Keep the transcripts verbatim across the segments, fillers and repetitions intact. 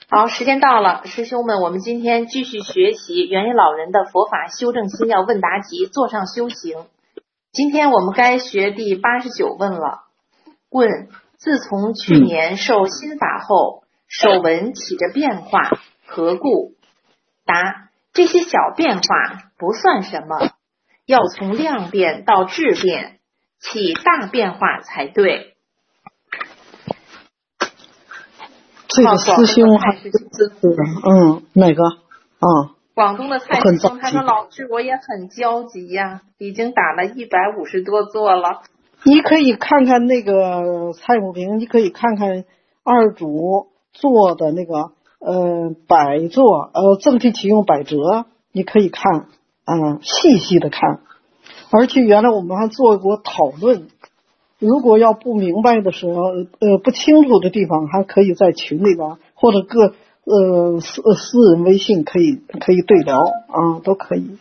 好，时间到了，师兄们，我们今天继续学习元音老人的佛法修正心要问答集，座上修行。今天我们该学第八十九问了。问：自从去年受心法后，手纹起着变化，何故？答：这些小变化不算什么，要从量变到质变，起大变化才对。 这个师兄还是嗯哪个啊？ 广东的蔡师兄他说：“老师，我也很焦急呀，已经打了一百五十多座了。” 你可以看看那个蔡武平，你可以看看二主做的那个呃百座呃正气启用百折，你可以看啊、呃、细细的看。而且原来我们还做过讨论，如果要不明白的时候呃不清楚的地方，还可以在群里边或者各呃私私人微信可以可以对聊啊，都可以。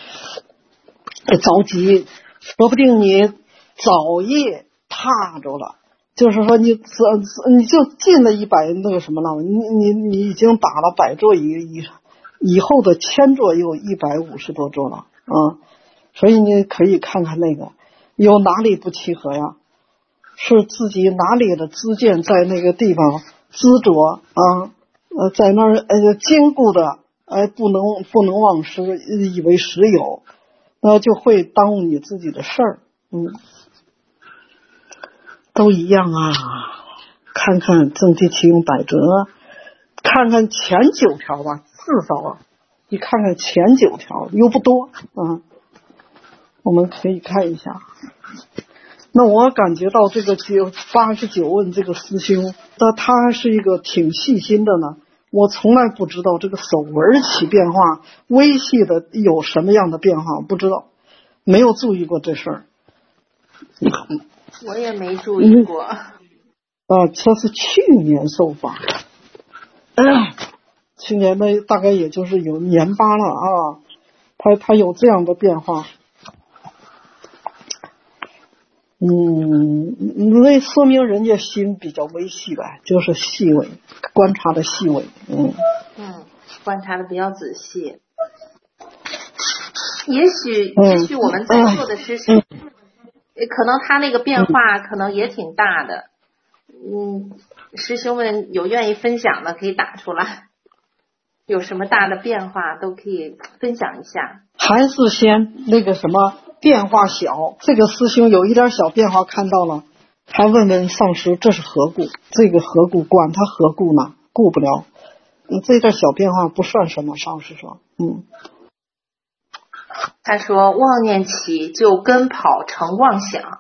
着急，说不定你早夜踏着了，就是说你你就进了一百那个什么了，你你你已经打了百座，以以以后的千座又一百五十多座了啊，所以你可以看看那个有哪里不契合呀？是自己哪里的知见在那个地方执着啊，呃，在那儿呃坚固的，哎，不能不能忘失，以为实有，那就会耽误你自己的事儿，嗯。都一样啊，看看正气启用百折，看看前九条吧，至少啊，你看看前九条又不多啊，我们可以看一下。那我感觉到这个九八十九问这个师兄，那他是一个挺细心的呢。我从来不知道这个手纹起变化，微细的有什么样的变化，不知道，没有注意过这事儿。 我也没注意过。 啊、嗯，这是去年受法，嗯，去年的大概也就是有年八了啊，他他有这样的变化，嗯，那说明人家心比较微细呗，就是细微，观察的细微，嗯嗯，观察的比较仔细。也许也许我们在座的师兄。嗯嗯可能他那个变化可能也挺大的，嗯，师兄们有愿意分享的可以打出来，有什么大的变化都可以分享一下。 还是先那个什么变化小，这个师兄有一点小变化看到了，他问问上师这是何故？这个何故管他何故呢？顾不了，嗯，这点小变化不算什么，上师说，嗯。 他说妄念起就跟跑成妄想，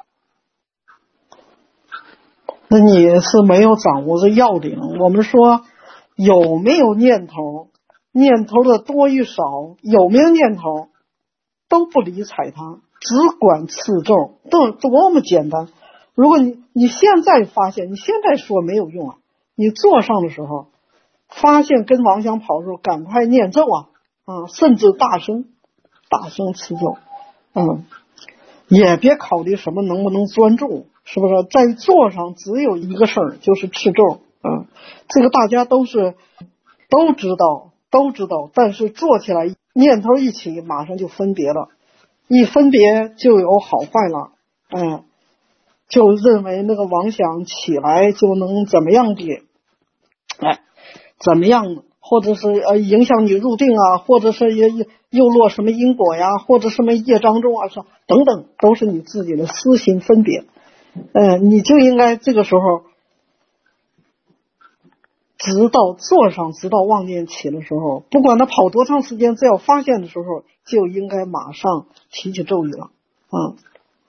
那你是没有掌握这要领。我们说有没有念头，念头的多与少，有没有念头都不理睬它，只管持咒，都多么简单。如果你你现在发现，你现在说没有用啊，你坐上的时候发现跟妄想跑的时候，赶快念咒啊啊，甚至大声大声持咒，嗯，也别考虑什么能不能专注，是不是？在座上只有一个事儿，就是持咒，嗯，这个大家都是都知道，都知道，但是做起来念头一起，马上就分别了，一分别就有好坏了，嗯，就认为那个妄想起来就能怎么样的，哎，怎么样？或者是呃影响你入定啊，或者是又又落什么因果呀，或者什么业障中啊，等等，都是你自己的私心分别。呃，你就应该这个时候，直到坐上，直到妄念起的时候，不管他跑多长时间，只要发现的时候，就应该马上提起咒语了啊。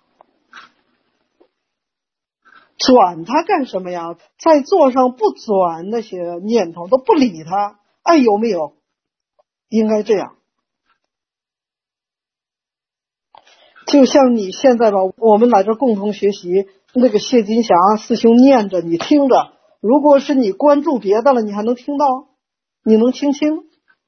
转他干什么呀？在座上不转那些念头，都不理他。哎，有没有？应该这样。就像你现在吧，我们来这共同学习，那个谢金霞师兄念着，你听着。如果是你关注别的了，你还能听到？你能听清？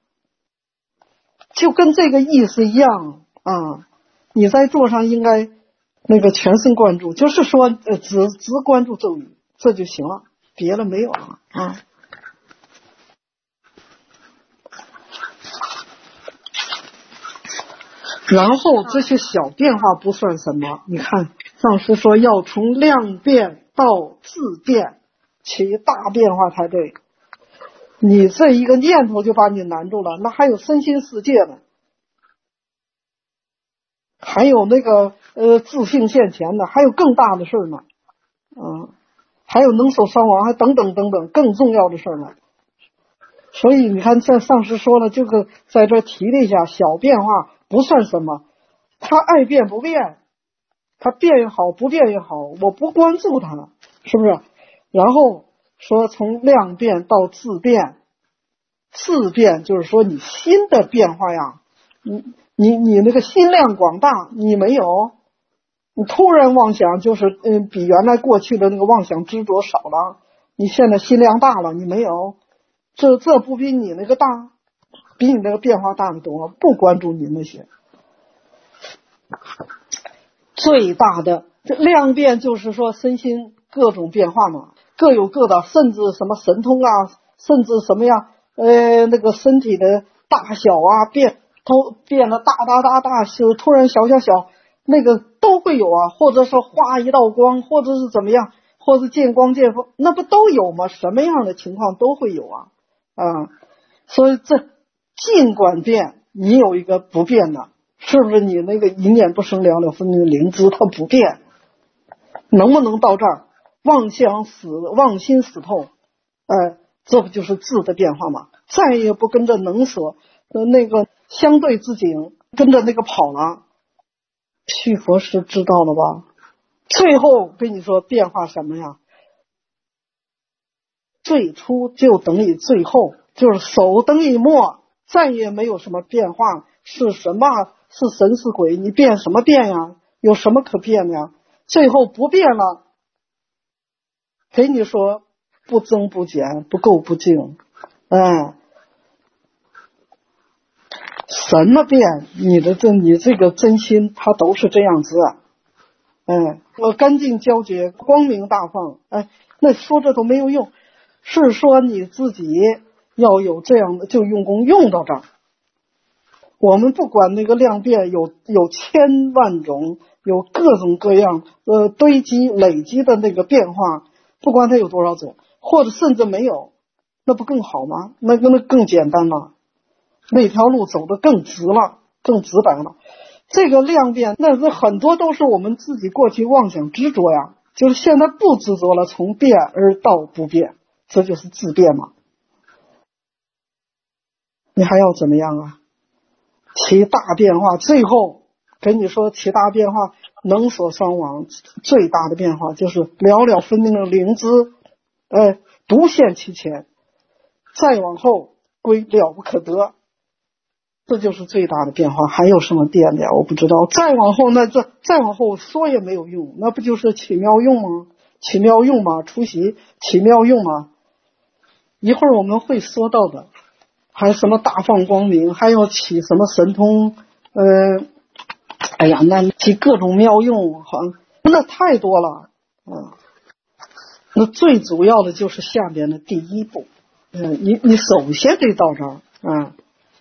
就跟这个意思一样啊。你在座上应该那个全神贯注，就是说呃只只关注咒语，这就行了，别的没有了啊。 然后这些小变化不算什么，你看上师说要从量变到质变，其大变化才对。你这一个念头就把你难住了，那还有身心世界呢，还有那个呃自性现前的，还有更大的事呢，嗯，还有能手伤亡，还等等等等更重要的事呢。所以你看这上师说了，这个在这提了一下，小变化不算什么，他爱变不变，他变也好不变也好，我不关注他，是不是？然后说从量变到质变，质变就是说你心的变化呀，你你你那个心量广大，你没有，你突然妄想就是嗯比原来过去的那个妄想执着少了，你现在心量大了，你没有，这这不比你那个大，比你那个变化大得多，不关注你那些。最大的这量变就是说身心各种变化嘛，各有各的，甚至什么神通啊，甚至什么呀，呃，那个身体的大小啊，变都变得大大大大，是突然小小小，那个都会有啊，或者说化一道光，或者是怎么样，或者见光见风，那不都有吗？什么样的情况都会有啊，啊，所以这尽管变，你有一个不变的。是不是你那个一念不生了了分明灵知它不变，能不能到这儿妄想死妄心死透，呃，这不就是质的变化吗？再也不跟着能所呃那个相对自景跟着那个跑了。续佛师知道了吧？最后跟你说变化什么呀？最初就等于最后，就是首等于末，再也没有什么变化。是什么？是神是鬼？你变什么变呀？有什么可变的呀？最后不变了，给你说不增不减，不垢不净，哎，什么变？你的这你这个真心，它都是这样子，哎，我干净皎洁，光明大放，哎，那说这都没有用，是说你自己要有这样的，就用功用到这儿。我们不管那个量变有有千万种，有各种各样呃堆积累积的那个变化，不管它有多少种，或者甚至没有，那不更好吗？那个那更简单了，那条路走得更直了，更直白了。这个量变，那是很多都是我们自己过去妄想执着呀，就是现在不执着了，从变而到不变，这就是质变嘛。你还要怎么样啊？其大变化，最后跟你说其大变化能所双亡，最大的变化就是了了分明的灵知，呃，独现其前，再往后归了不可得，这就是最大的变化。还有什么变的呀？我不知道。再往后那这再往后说也没有用，那不就是起妙用吗？起妙用嘛，出席起妙用嘛，一会儿我们会说到的。还有什么大放光明，还要起什么神通，呃，哎呀，那起各种妙用，好像那太多了，嗯，那最主要的就是下边的第一步，嗯，你你首先得到这儿，嗯，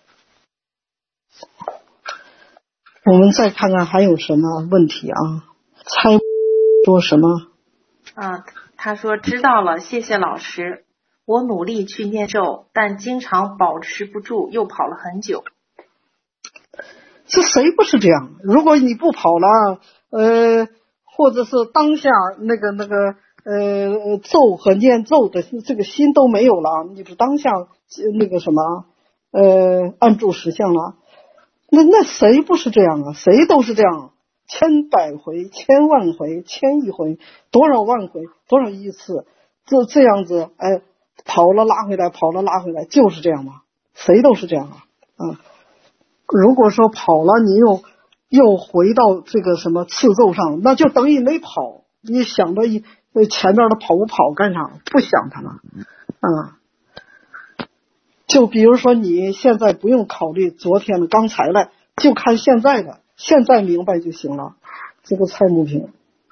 我们再看看还有什么问题啊？猜说什么？ 啊，他说知道了，谢谢老师。我努力去念咒，但经常保持不住，又跑了很久。 这谁不是这样？如果你不跑了，呃，或者是当下那个那个呃咒和念咒的这个心都没有了，你不当下那个什么呃按住实相了，那那谁不是这样啊？谁都是这样，千百回、千万回、千亿回，多少万回、多少亿次，这这样子，哎。跑了拉回来，跑了拉回来，就是这样嘛，谁都是这样啊。嗯，如果说跑了，你又又回到这个什么次奏上，那就等于没跑。你想着一前面的跑不跑干啥？不想它了。啊、嗯，就比如说你现在不用考虑昨天的、刚才的，就看现在的，现在明白就行了。这个蔡木平。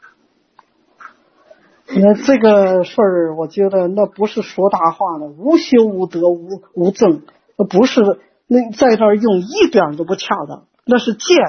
那这个事儿，我觉得那不是说大话的，无修无德无无正，不是那在这儿用一点都不恰当，那是见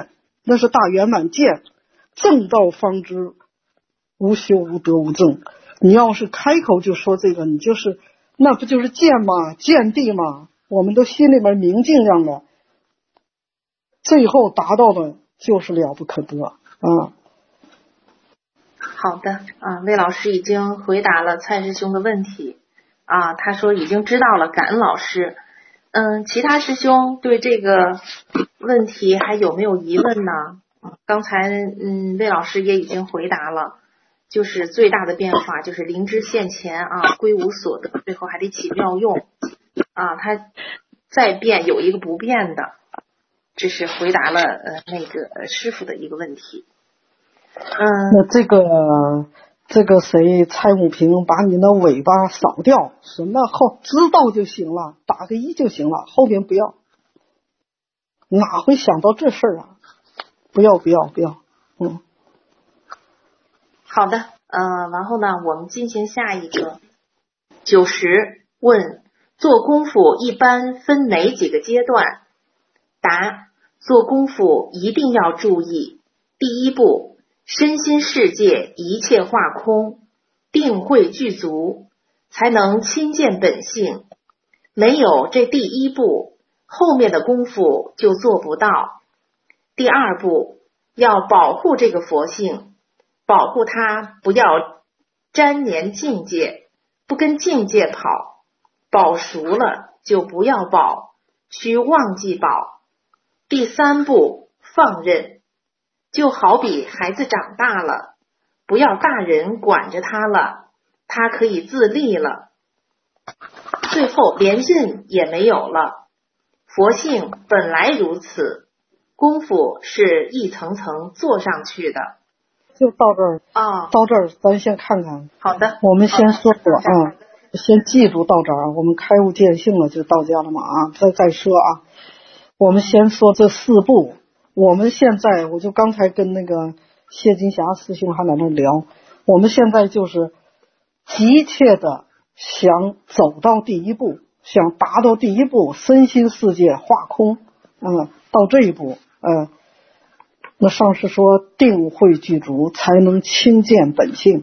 那是大圆满见，正道方知，无修无得无证。你要是开口就说这个，你就是那不就是见吗？见地吗？我们都心里面明镜样的，最后达到的就是了不可得啊。 好的啊，魏老师已经回答了蔡师兄的问题啊，他说已经知道了，感恩老师。嗯，其他师兄对这个问题还有没有疑问呢？刚才嗯魏老师也已经回答了，就是最大的变化就是灵芝现前啊，归无所得，最后还得起妙用啊，它再变有一个不变的，这是回答了呃那个师傅的一个问题。嗯， 那这个这个谁蔡武平把你那尾巴扫掉，什么后知道就行了，打个一就行了，后边不要，哪会想到这事儿啊？不要不要不要，嗯。 好的，呃，然后呢，我们进行下一个九十问：做功夫一般分哪几个阶段？答：做功夫一定要注意，第一步，身心世界一切化空，定慧具足，才能亲见本性。没有这第一步，后面的功夫就做不到。第二步，要保护这个佛性，保护它不要沾黏境界，不跟境界跑，保熟了就不要保，需忘记保。第三步，放任，就好比孩子长大了，不要大人管着他了，他可以自立了。最后连任也没有了，佛性本来如此，功夫是一层层做上去的。 就到这儿啊、 哦，到这儿咱先看看。 好的， 我们先说说啊，先记住到这儿，我们开悟见性了就到家了嘛啊，再再说啊。我们先说这四步。我们现在我就刚才跟那个谢金霞师兄还在那聊，我们现在就是急切的想走到第一步，想达到第一步，身心世界化空，嗯，到这一步，嗯，那上师说定慧具足，才能亲见本性。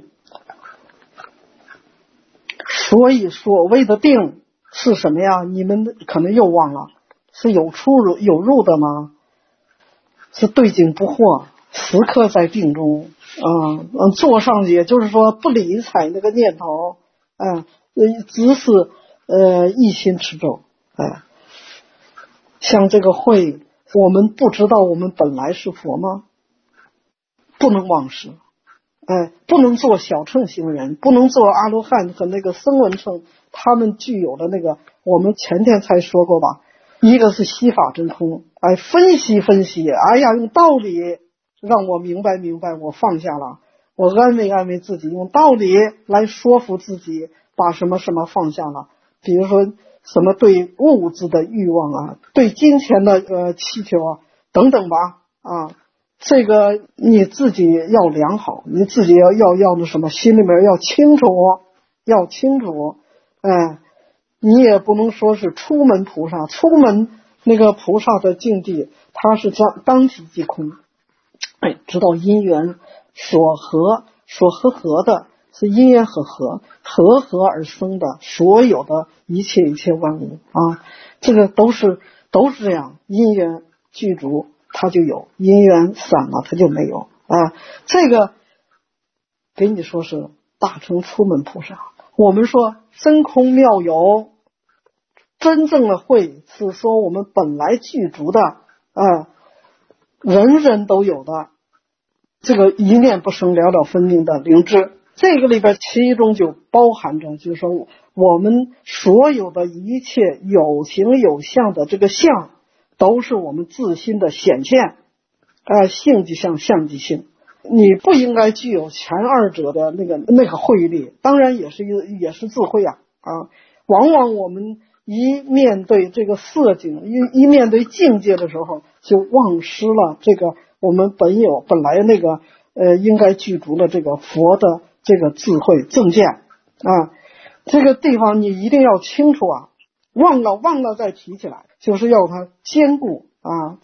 所以所谓的定是什么呀？你们可能又忘了，是有出入有入的吗？是对境不惑，时刻在定中啊，嗯，坐上去也就是说不理睬那个念头，嗯、啊，只是呃一心持咒，哎、啊，像这个会，我们不知道我们本来是佛吗？不能忘失，哎，不能做小乘行人，不能做阿罗汉和那个声闻乘，他们具有的那个，我们前天才说过吧。一个是悉法真空，哎，分析分析，哎呀，用道理让我明白明白，我放下了，我安慰安慰自己，用道理来说服自己，把什么什么放下了。比如说什么对物质的欲望啊，对金钱的呃祈求啊，等等吧，啊，这个你自己要良好，你自己要要要那什么，心里面要清楚，要清楚，哎。你也不能说是出门菩萨，出门那个菩萨的境地，他是当当体即空，哎，知道因缘所合，所合合的是因缘和合，合合而生的所有的一切一切万物啊，这个都是都是这样，因缘具足它就有，因缘散了它就没有啊。这个给你说是大乘出门菩萨。我们说真空妙有，真正的慧是说我们本来具足的，啊，人人都有的这个一念不生了了分明的灵智。这个里边其中就包含着，就是说我们所有的一切有形有相的这个相，都是我们自心的显现，啊，性即相，相即性。你不应该具有前二者的那个那个慧力，当然也是一也是智慧啊啊！往往我们一面对这个色境，一一面对境界的时候，就忘失了这个我们本有本来那个呃应该具足的这个佛的这个智慧正见啊。这个地方你一定要清楚啊，忘了忘了再提起来，就是要它坚固啊。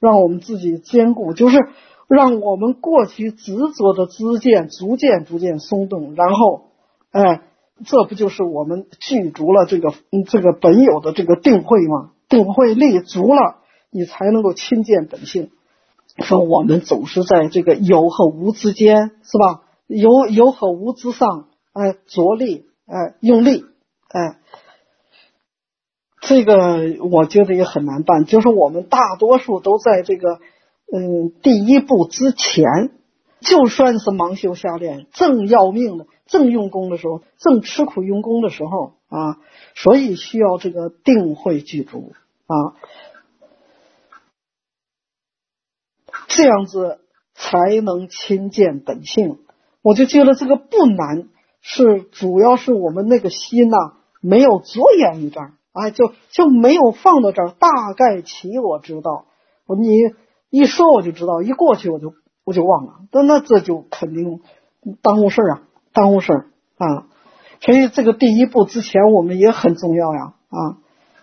让我们自己坚固，就是让我们过去执着的知见逐渐逐渐松动，然后哎，这不就是我们具足了这个嗯这个本有的这个定慧吗？定慧力足了，你才能够亲见本性。说我们总是在这个有和无之间，是吧？有有和无之上，哎，着力，哎，用力，哎，这个我觉得也很难办。就是我们大多数都在这个嗯第一步之前，就算是盲修瞎练，正要命的，正用功的时候，正吃苦用功的时候啊，所以需要这个定慧具足啊。这样子才能亲见本性。我就觉得这个不难，是主要是我们那个心呐、啊、没有着眼于这儿，哎，就就没有放到这儿。大概其我知道，你一说我就知道，一过去我就我就忘了，那那这就肯定耽误事啊，耽误事儿啊。所以这个第一步之前我们也很重要呀啊。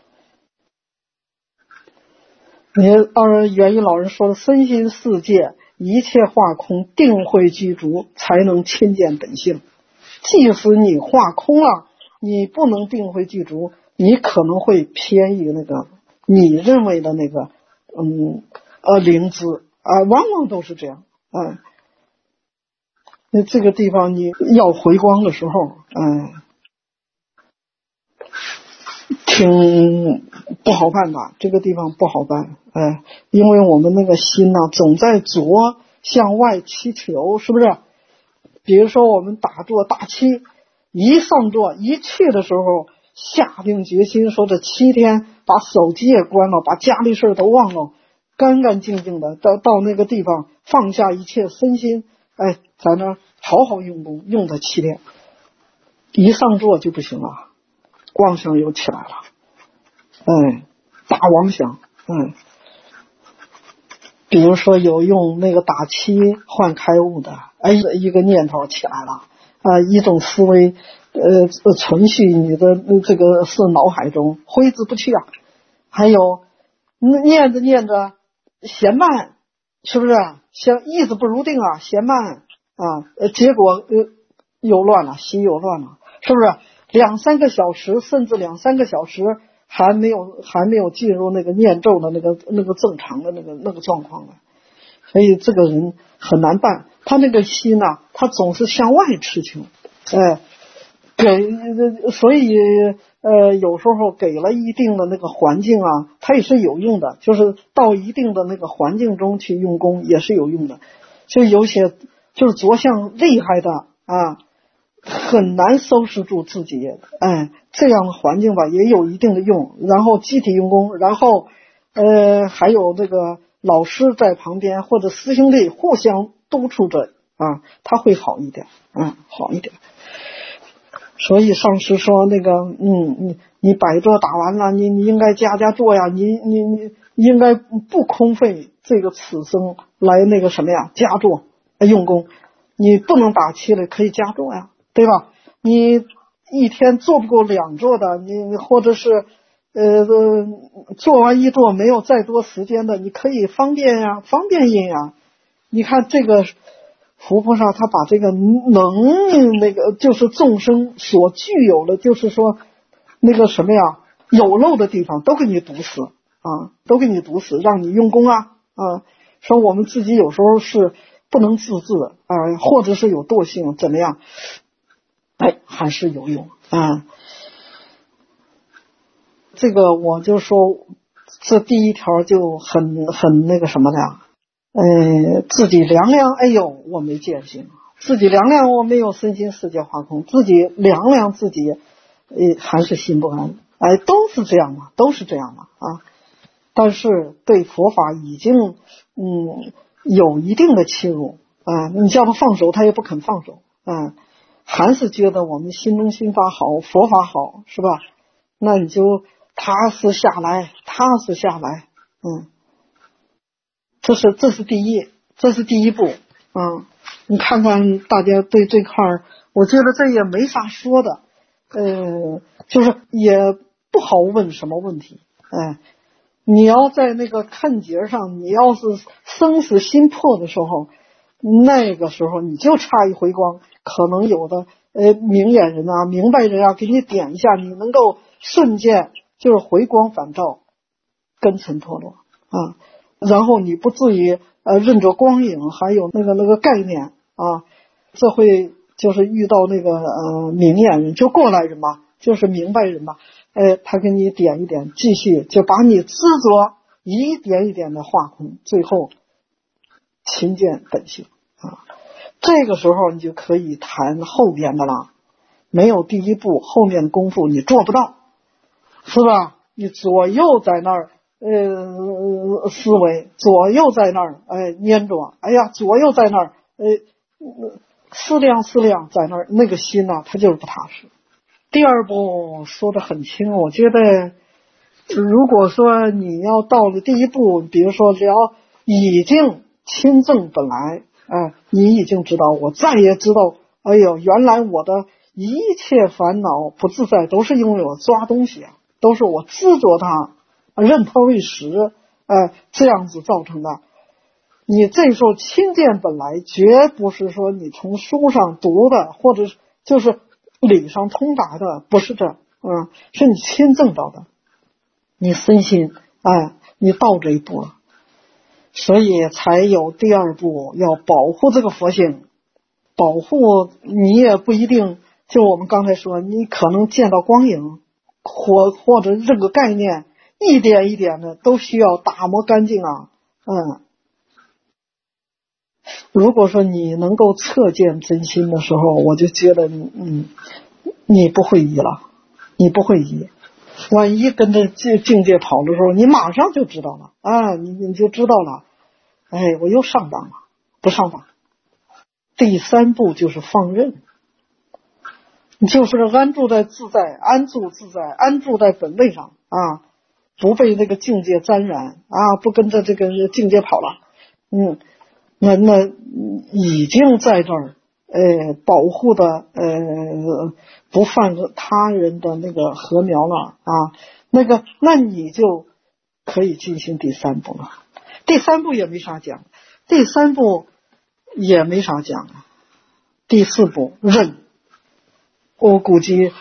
你二元一老人说的身心世界一切化空，定慧具足，才能亲见本性。即使你化空了，你不能定慧具足，你可能会偏于那个你认为的那个嗯呃灵知啊、呃，往往都是这样啊。那这个地方你要回光的时候，嗯、呃。挺不好办的，这个地方不好办，哎，因为我们那个心呢、啊，总在着向外祈求，是不是？比如说我们打坐大七，一上座一去的时候，下定决心说这七天把手机也关了，把家里事都忘了，干干净净的到到那个地方放下一切身心，哎，在那好好用功，用这七天，一上座就不行了。妄想又起来了，哎，大妄想，嗯，比如说有用那个打七换开悟的，哎，一个念头起来了，啊、呃，一种思维，呃，存续你的这个是脑海中挥之不去啊。还有念着念着嫌慢，是不是？想意志不如定啊，嫌慢啊，呃，结果呃又乱了，心又乱了，是不是？两三个小时，甚至两三个小时还没有还没有进入那个念咒的那个那个正常的那个那个状况了，所以这个人很难办。他那个心呢、啊，他总是向外持求，哎，给所以呃有时候给了一定的那个环境啊，它也是有用的，就是到一定的那个环境中去用功也是有用的。所以有些就是着相厉害的啊。很难收拾住自己，哎，这样的环境吧也有一定的用，然后集体用功，然后呃还有这个老师在旁边或者师兄弟互相督促着啊，他会好一点，嗯，好一点。所以上师说那个嗯你你百坐打完了，你你应该加加坐呀，你你你应该不空费这个此生来那个什么呀，加坐用功，你不能打七了，可以加坐呀。对吧？你一天做不够两座的，你或者是呃做完一座没有再多时间的，你可以方便呀，方便印呀。你看这个佛菩萨他把这个能那个就是众生所具有的，就是说那个什么呀有漏的地方都给你堵死啊，都给你堵死，让你用功啊啊。说我们自己有时候是不能自制啊，或者是有惰性怎么样？哎，还是有用啊！这个我就说，这第一条就很很那个什么的呀，呃，自己量量，哎呦，我没见性；自己量量，我没有身心世界化空；自己量量自己，呃，还是心不安。哎，都是这样嘛，都是这样嘛啊！但是对佛法已经嗯有一定的侵入啊，你叫他放手，他也不肯放手啊。还是觉得我们心中心法好，佛法好，是吧？那你就踏实下来，踏实下来，嗯，这是这是第一，这是第一步啊。你看看大家对这块儿，我觉得这也没啥说的，呃，就是也不好问什么问题，哎， 你要在那个看节上，你要是生死心魄的时候，那个时候你就差一回光，可能有的呃明眼人啊、明白人啊给你点一下，你能够瞬间就是回光返照，根尘脱落啊，然后你不至于呃认着光影还有那个那个概念啊，这会就是遇到那个呃明眼人，就过来人嘛，就是明白人嘛，哎，他给你点一点，继续就把你执着一点一点的化空，最后勤见本性啊。这个时候你就可以谈后边的了，没有第一步，后面的功夫你做不到，是吧？你左右在那儿呃思维，左右在那儿哎粘着，哎呀，左右在那儿呃思量思量在那儿，那个心呢、啊，它就是不踏实。第二步说得很清，我觉得如果说你要到了第一步，比如说聊已经亲证本来，哎，你已经知道，我再也知道，哎呦，原来我的一切烦恼不自在都是因为我抓东西啊，都是我执着它，认它为实，哎，这样子造成的。你这时候亲见本来，绝不是说你从书上读的，或者就是理上通达的，不是这，嗯，是你亲证到的，你身心，哎，你到这一步了，所以才有第二步，要保护这个佛性，保护你也不一定，就我们刚才说，你可能见到光影，或或者这个概念，一点一点的都需要打磨干净啊，嗯。如果说你能够测见真心的时候，我就觉得你嗯，你不会疑了，你不会疑。万一跟着境界跑的时候，你马上就知道了啊，你你就知道了。哎，我又上当了，不上当。第三步就是放任，就是安住在自在，安住自在，安住在本位上啊，不被那个境界沾染啊，不跟着这个境界跑了，嗯。那那已经在这儿，呃，保护的呃不犯他人的那个禾苗了啊，那个那你就可以进行第三步了。第三步也没啥讲，第三步也没啥讲，第四步任，我估计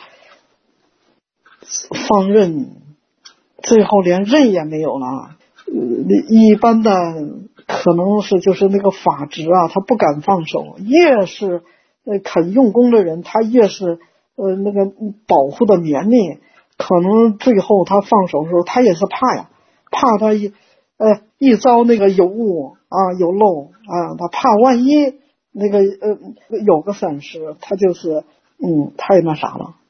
放任，最后连任也没有了。一般的可能是就是那个法执啊，他不敢放手，越是呃肯用功的人，他越是呃那个保护的绵密，可能最后他放手的时候，他也是怕呀，怕他一呃一遭那个有误啊有漏啊，他怕万一那个呃有个闪失，他就是嗯太那啥了。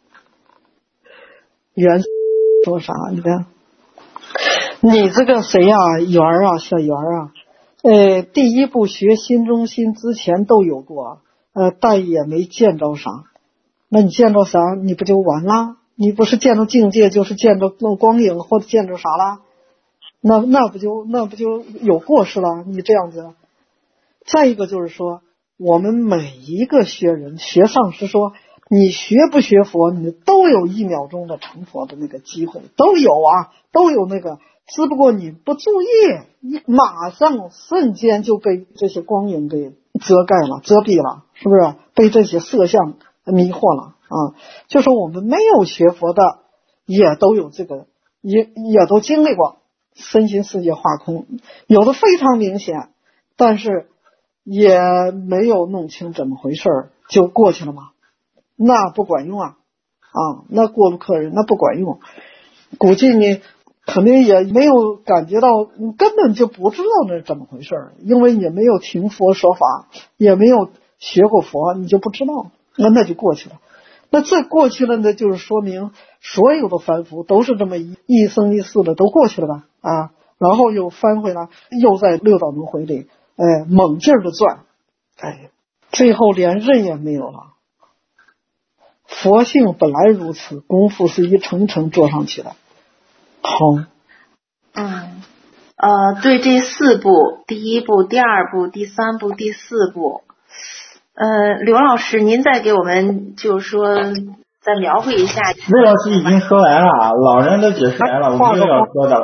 原说啥？你看。你这个谁呀、啊，圆啊，小圆啊，呃，第一步学心中心之前都有过，呃，但也没见着啥。那你见着啥，你不就完了？你不是见着境界，就是见着那光影，或者见着啥了？那那不就那不就有过失了？你这样子。再一个就是说，我们每一个学人学上师说，你学不学佛，你都有一秒钟的成佛的那个机会，都有啊，都有那个。只不过你不注意，你马上瞬间就被这些光影给遮盖了、遮蔽了，是不是？被这些色相迷惑了啊！就说我们没有学佛的，也都有这个，也也都经历过身心世界化空，有的非常明显，但是也没有弄清怎么回事就过去了嘛，那不管用啊！啊，那过路客人那不管用，估计你。肯定也没有感觉到，你根本就不知道那是怎么回事，因为也没有听佛说法，也没有学过佛，你就不知道，那那就过去了。那这过去了呢，就是说明所有的凡夫都是这么一一生一世的都过去了吧啊，然后又翻回来，又在六道轮回里，哎，猛劲儿的转，哎，最后连任也没有了。佛性本来如此，功夫是一层层做上去的。好， 嗯，呃，对这四步，第一步、第二步、第三步、第四步，呃，刘老师，您再给我们就是说再描绘一下。 魏老师已经说完了，老人都解释完了，我没有要说的了。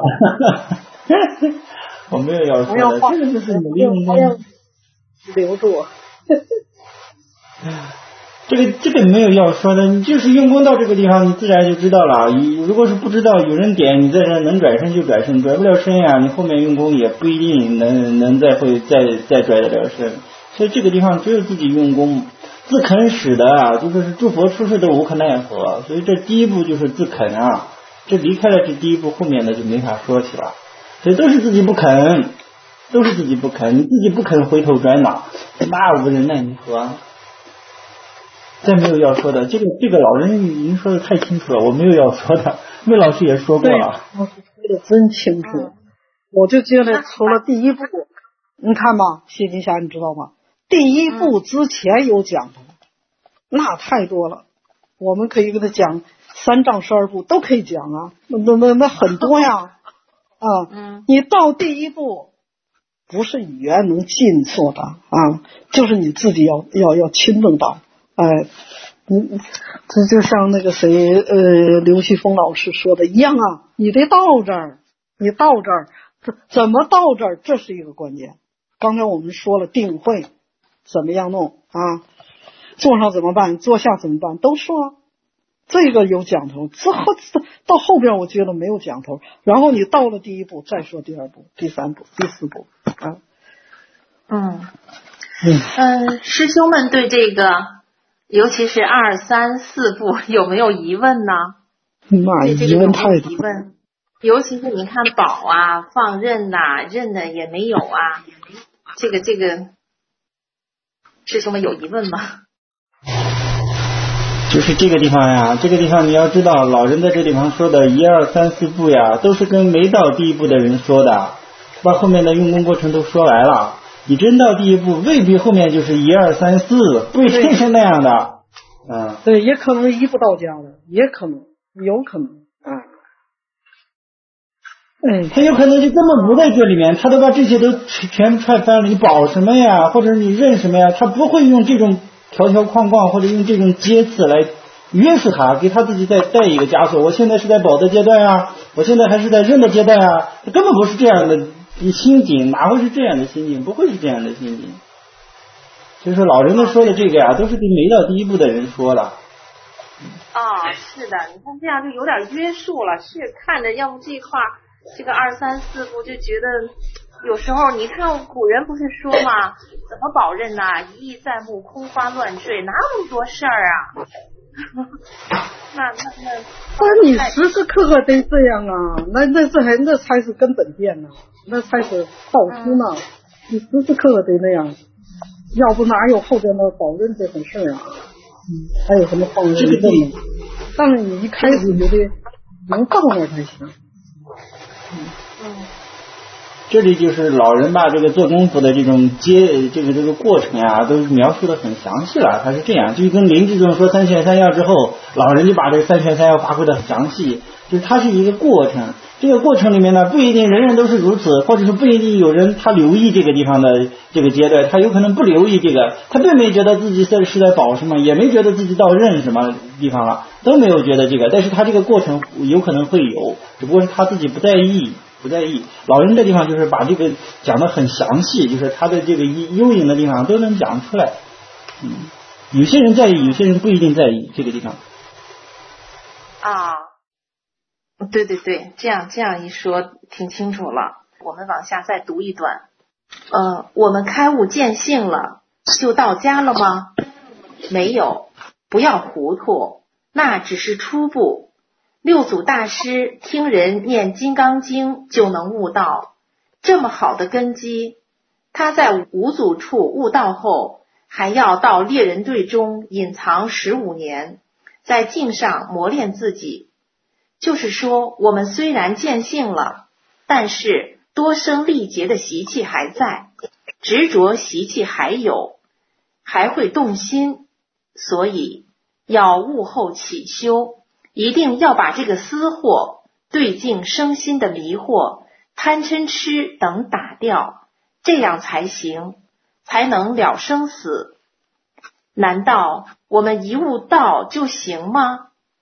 我没有要说的，这个就是努力用功。 留住。 这个这个没有要说的，你就是用功到这个地方，你自然就知道了。你如果是不知道，有人点你在这能转身就转身，转不了身呀，你后面用功也不一定能能再会再再转得了身。所以这个地方只有自己用功，自肯使的啊，就说是诸佛出世都无可奈何。所以这第一步就是自肯啊，这离开了这第一步，后面的就没法说起了。所以都是自己不肯，都是自己不肯，你自己不肯回头转脑，那无人奈你何？再没有要说的，这个这个老人已经说的太清楚了，我没有要说的。魏老师也说过了， 老师说的真清楚。嗯、我就觉得除了第一步，你看吧，谢金霞，你知道吗？第一步之前有讲的，嗯、那太多了。我们可以给他讲三章十二部都可以讲啊，那那那那很多呀。啊，嗯，你到第一步，不是语言能尽做的啊，就是你自己要要要亲证到。哎，你这就像那个谁呃刘奇峰老师说的一样啊，你得到这儿，你到这儿怎么到这儿，这是一个关键。刚才我们说了定慧怎么样弄啊，坐上怎么办，坐下怎么办，都说这个有讲头。之后到后边我觉得没有讲头，然后你到了第一步再说第二步、第三步、第四步啊。 嗯嗯、呃、师兄们对这个尤其是二三四步有没有疑问呢？ 那疑问太多。 疑问，尤其是你看宝啊、放任呐、啊、任呢也没有啊，这个这个，师兄们有疑问吗？ 就是这个地方呀，这个地方你要知道，老人在这地方说的一二三四步呀，都是跟没到第一步的人说的，把后面的用功过程都说完了。你真到第一步，未必后面就是一二三四，不一定是那样的。嗯， 对，也可能一步到家了，也可能，有可能啊。 嗯，他有可能就根本不在这里面，他都把这些都全串翻了。你保什么呀，或者你认什么呀？他不会用这种条条框框或者用这种阶次来约束他，给他自己再带一个枷锁。我现在是在保的阶段啊，我现在还是在认的阶段啊，他根本不是这样的心境，哪会是这样的心境？不会是这样的心境。就是老人们说的这个呀，都是给没到第一步的人说的。 啊、哦，是的，你看这样就有点约束了。是看着要不这话，这个二三四步就觉得有时候你看古人不是说嘛，怎么保任呐？一意在目，空花乱坠，哪有那么多事儿啊？那那那， 那你时时刻刻得这样啊？那那这还那才是根本变呢，那才是道出呢。嗯、你时时刻刻得那样。要不哪有后边的保任这种事啊？嗯，还有什么放任的呢？但是你一开始就得能到那才行。 嗯嗯，这里就是老人把这个做功夫的这种接这个这个过程啊，都描述的很详细了。他是这样，就跟林志仲说三劝三要之后，老人就把这个三劝三要发挥的很详细，就是它是一个过程。这个过程里面呢，不一定人人都是如此，或者是不一定有人他留意这个地方的这个阶段，他有可能不留意这个，他并没觉得自己是在保什么，也没觉得自己到任什么地方了，都没有觉得这个，但是他这个过程有可能会有，只不过是他自己不在意，不在意。老人这地方就是把这个讲得很详细，就是他的这个幽隐的地方都能讲出来。嗯，有些人在意，有些人不一定在意这个地方。 啊。对对对，这样这样一说听清楚了。我们往下再读一段。呃，我们开悟见性了，就到家了吗？没有，不要糊涂，那只是初步。六祖大师听人念金刚经就能悟道，这么好的根基，他在五祖处悟道后，还要到猎人队中隐藏十五年，在境上磨练自己。就是说，我们虽然见性了，但是多生历劫的习气还在，执着习气还有，还会动心，所以要悟后起修，一定要把这个私货、对境生心的迷惑、贪嗔痴等打掉，这样才行，才能了生死。难道我们一悟道就行吗？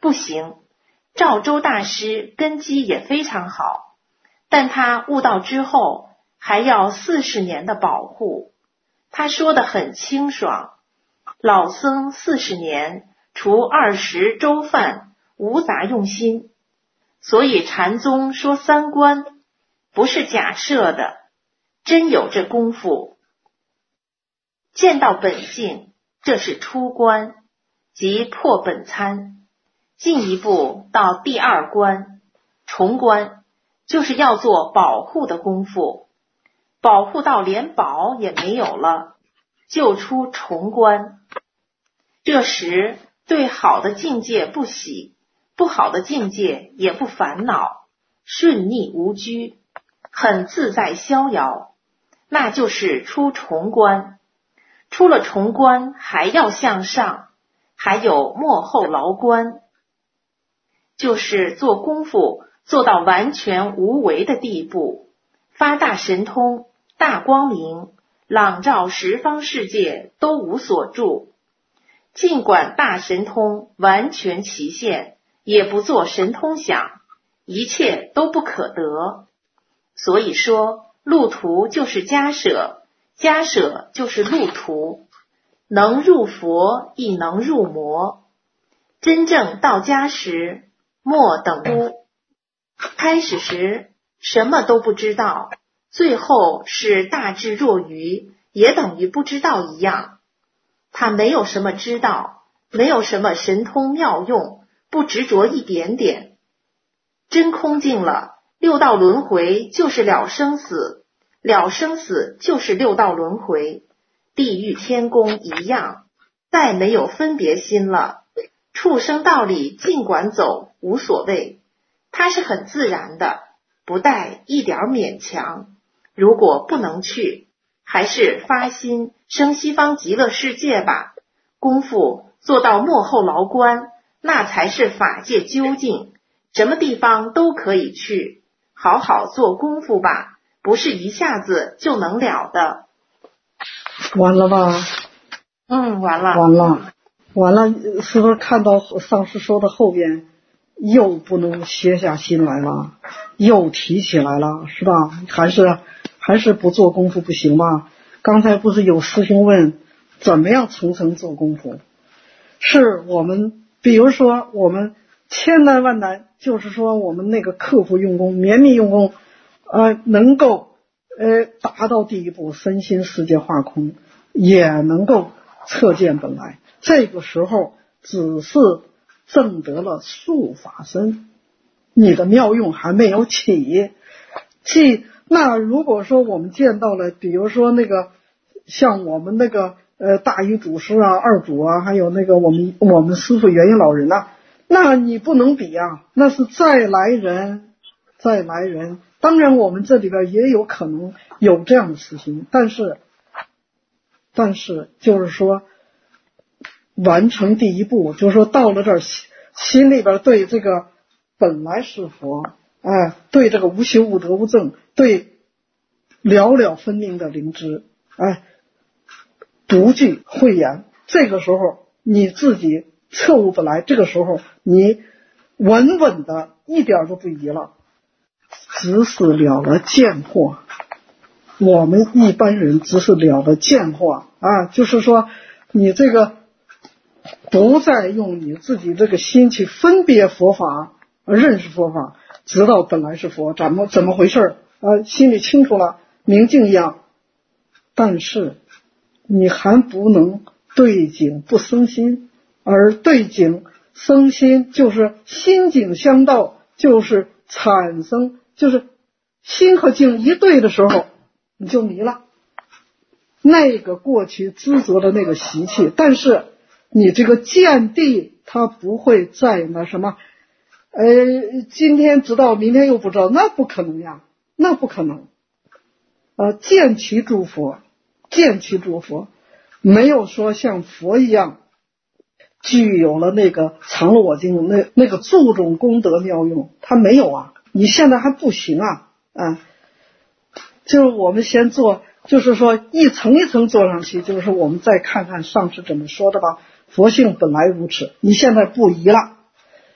不行。赵州大师根基也非常好，但他悟道之后还要四十年的保护。他说得很清爽，老僧四十年，除二十粥饭，无杂用心。所以禅宗说三观，不是假设的，真有这功夫。见到本性，这是出关，即破本参。进一步到第二关，重关，就是要做保护的功夫，保护到连保也没有了，就出重关。这时对好的境界不喜，不好的境界也不烦恼，顺逆无拘，很自在逍遥，那就是出重关。出了重关还要向上，还有末后牢关，就是做功夫做到完全无为的地步，发大神通，大光明，朗照十方世界都无所住。尽管大神通完全其现，也不做神通想，一切都不可得。所以说路途就是迦舍，迦舍就是路途，能入佛亦能入魔。真正到家时，莫等乎。开始时什么都不知道，最后是大智若愚，也等于不知道一样。他没有什么知道，没有什么神通妙用，不执着一点点。真空净了，六道轮回就是了生死，了生死就是六道轮回，地狱天宫一样，再没有分别心了。畜生道里尽管走，无所谓，它是很自然的，不带一点勉强。如果不能去，还是发心生西方极乐世界吧。功夫做到末后牢关，那才是法界究竟，什么地方都可以去。好好做功夫吧，不是一下子就能了的。 完了吧？ 嗯，完了， 完了，完了，是不是看到上师说的后边，又不能歇下心来了，又提起来了，是吧？还是还是不做功夫不行吗？刚才不是有师兄问，怎么样层层做功夫？是我们，比如说我们千难万难，就是说我们那个刻苦用功、绵密用功，呃，能够呃达到第一步，身心世界化空，也能够测见本来。这个时候只是证得了术法身，你的妙用还没有起。即那如果说我们见到了，比如说那个像我们那个呃大宇祖师啊、二祖啊，还有那个我们我们师父元婴老人啊，那你不能比啊，那是再来人，再来人。当然我们这里边也有可能有这样的事情，但是但是就是说完成第一步，就是说到了这儿，心里边对这个本来是佛，哎，对这个无修无得无证，对了了分明的灵知，哎，独具慧眼。这个时候你自己彻悟本来，这个时候你稳稳的一点都不疑了，只是了了见惑。我们一般人只是了了见惑啊，就是说你这个不再用你自己这个心去分别佛法，认识佛法，知道本来是佛，怎么怎么回事啊，心里清楚了，明镜一样。但是你还不能对境不生心，而对境生心就是心境相到，就是产生，就是心和境一对的时候，你就迷了。那个过去执着的那个习气，但是你这个见地它不会再那什么，呃，今天知道明天又不知道，那不可能呀，那不可能。呃，见其诸佛，见其诸佛，没有说像佛一样具有了那个常乐我净那那个注重功德妙用，他没有啊，你现在还不行啊，啊，就是我们先做，就是说一层一层做上去，就是我们再看看上师怎么说的吧。佛性本来如此，你现在不疑了，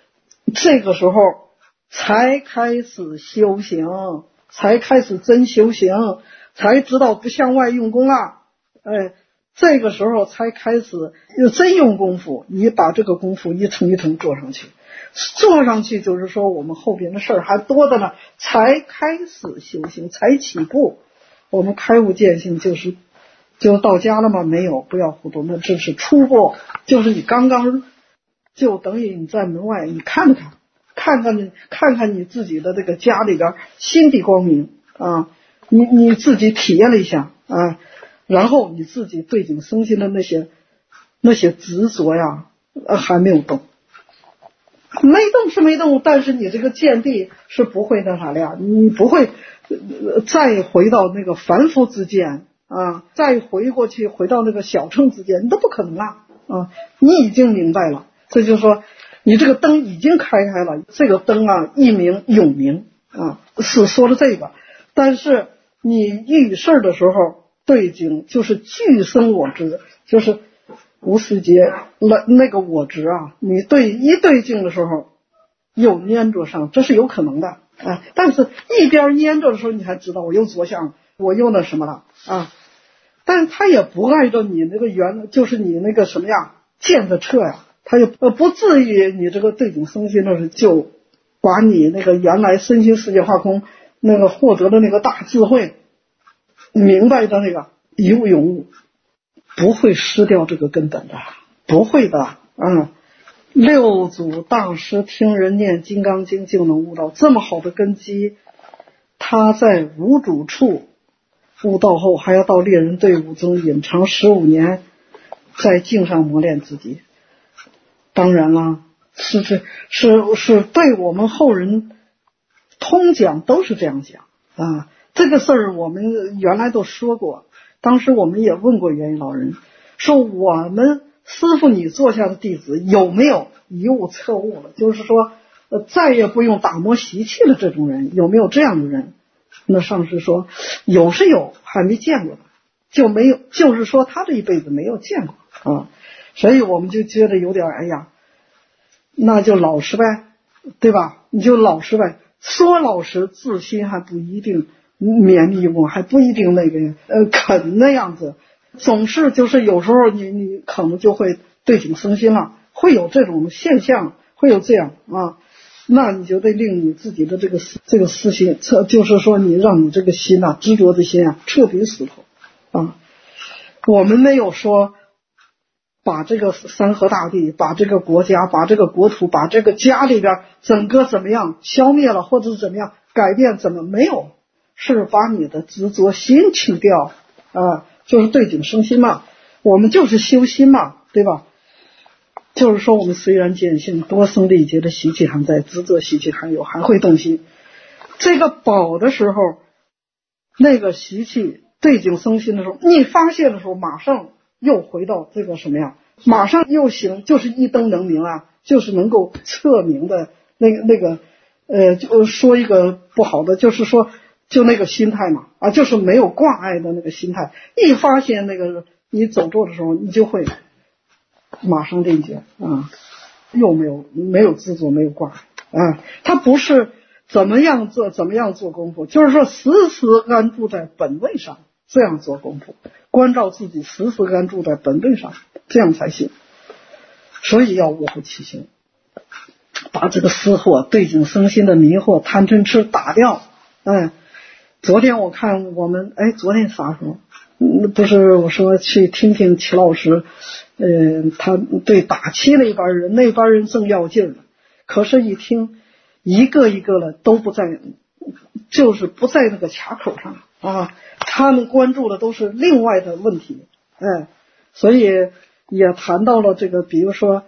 这个时候才开始修行，才开始真修行，才知道不向外用功啊，哎，这个时候才开始真用功夫，你把这个功夫一层一层做上去，做上去就是说我们后边的事儿还多的呢，才开始修行，才起步。我们开悟见性就是就到家了吗？没有，不要糊涂，那这是初步，就是你刚刚就等于你在门外，你看看看看你看看你自己的这个家里边心地光明啊，你你自己体验了一下啊，然后你自己对境生心的那些那些执着呀，呃还没有动，没动是没动，但是你这个见地是不会那啥的呀，你不会再回到那个凡夫之间啊，再回过去回到那个小乘之间，你都不可能啊啊！你已经明白了，这就是说你这个灯已经开开了，这个灯啊一明永明啊，是说的这个。但是你遇事的时候对境就是俱生我执，就是无世界那那个我执啊，你对一对境的时候又粘着上，这是有可能的。啊，但是一边粘着的时候，你还知道我又着相，我又那什么了啊？但是他也不碍着你那个原，就是你那个什么呀，见的彻呀，他也不至于你这个对境生心的时候就把你那个原来身心世界化空那个获得的那个大智慧，明白的那个一物永物，不会失掉这个根本的，不会的啊。六祖大师听人念金刚经就能悟道，这么好的根基，他在无主处悟道后，还要到猎人队伍中隐藏十五年，在境上磨练自己。当然了，是是是是对我们后人通讲都是这样讲啊。这个事儿我们原来都说过，当时我们也问过元一老人，说我们师父你座下的弟子有没有一悟彻悟了，就是说呃再也不用打磨习气的这种人，有没有这样的人？那上师说有是有，还没见过的就没有，就是说他这一辈子没有见过啊。所以我们就觉得有点哎呀，那就老实呗，对吧？你就老实呗，说老实自心还不一定绵密我还不一定那个呃肯那样子，总是就是有时候你你可能就会对境生心了，会有这种现象，会有这样啊，那你就得令你自己的这个这个私心，就是说你让你这个心啊，执着的心啊，彻底死透啊。我们没有说把这个山河大地，把这个国家，把这个国土，把这个家里边整个怎么样消灭了，或者是怎么样改变，怎么没有？是把你的执着心去掉啊，就是对境生心嘛。我们就是修心嘛，对吧？就是说我们虽然见性，多生历劫的习气还在，执着习气还有，还会动心。这个保的时候，那个习气对境生心的时候，你发现的时候，马上又回到这个什么呀？马上又行，就是一灯能明啊，就是能够彻明的那个那个呃，就说一个不好的，就是说就那个心态嘛啊，就是没有挂碍的那个心态。一发现那个你走错的时候，你就会马上理解啊，又没有没有执着，没有挂碍啊，他不是怎么样做怎么样做功夫，就是说时时安住在本位上，这样做功夫，关照自己，时时安住在本位上，这样才行。所以要卧虎起行，把这个私惑、对境生心的迷惑、贪嗔痴打掉。哎，昨天我看我们，哎，昨天啥时候？嗯，不是我说去听听齐老师，呃，他对打七那班人，那班人正要劲呢，可是一听一个一个的都不在，就是不在那个卡口上啊，他们关注的都是另外的问题，哎，所以也谈到了这个，比如说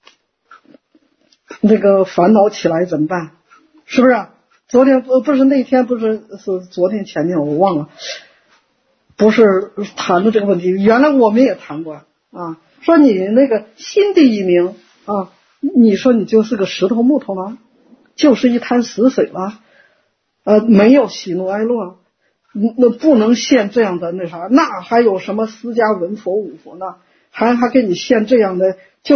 那个烦恼起来怎么办？是不是？昨天不不是那天不是是昨天前天我忘了。不是谈的这个问题，原来我们也谈过啊，说你那个心地一明啊，你说你就是个石头木头了，就是一滩死水了，呃，没有喜怒哀乐，那不能现这样的那啥，那还有什么私家文佛武佛呢？还还给你现这样的，就是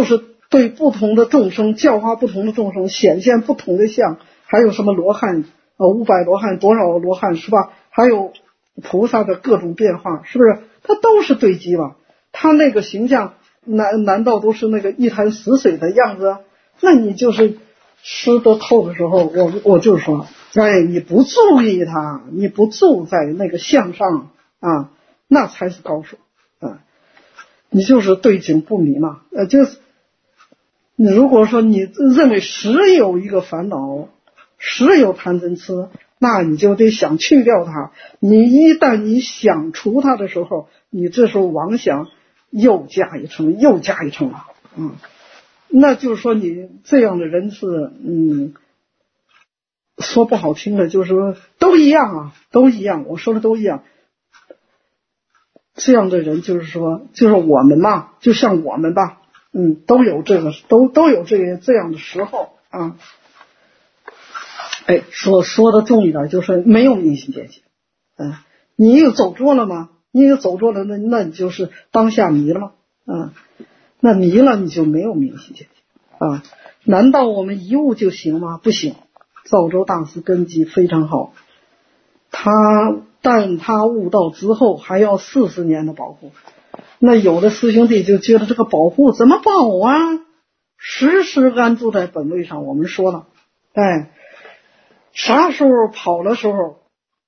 对不同的众生教化不同的众生，显现不同的相，还有什么罗汉呃五百罗汉多少罗汉是吧？还有菩萨的各种变化，是不是？它都是对机吧？它那个形象难难道都是那个一潭死水的样子？那你就是吃得透的时候，我我就说，哎，你不注意它，你不住在那个相上啊，那才是高手啊！你就是对境不迷嘛，呃，就是你如果说你认为实有一个烦恼，实有贪嗔痴，那你就得想去掉它。你一旦你想除它的时候，你这时候妄想又加一层，又加一层了，嗯，那就是说你这样的人是，嗯，说不好听的，就是说都一样啊，都一样，我说的都一样。这样的人就是说，就是我们嘛，就像我们吧，嗯，都有这个，都都有这个这样的时候啊。哎，说说的重一点，就是没有明心见性，嗯，你又走错了吗？你又走错了，那那你就是当下迷了吗？啊，那迷了你就没有明心见性啊。难道我们一悟就行吗？不行。赵州大师根基非常好，他但他悟道之后还要四十年的保护。那有的师兄弟就觉得这个保护怎么保啊？时时安住在本位上。我们说了，哎，啥时候跑的时候，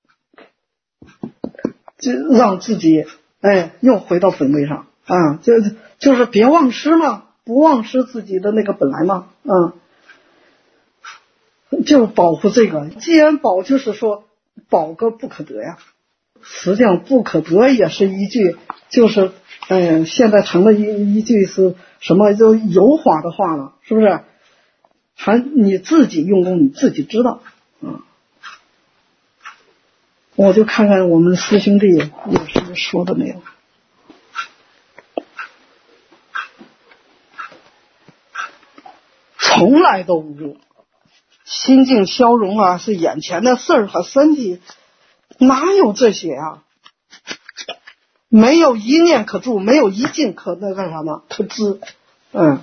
就让自己哎又回到本位上啊，就就是别忘失嘛，不忘失自己的那个本来嘛，啊，就保护这个。既然保，就是说保个不可得呀。实际上不可得也是一句，就是嗯、呃，现在成了一一句是什么，就油滑的话了，是不是？还你自己用功，你自己知道啊。我就看看我们师兄弟有什么说的没有。从来都无心境消融啊，是眼前的事儿和身体，哪有这些啊？没有一念可住，没有一境可那个什么可知，嗯，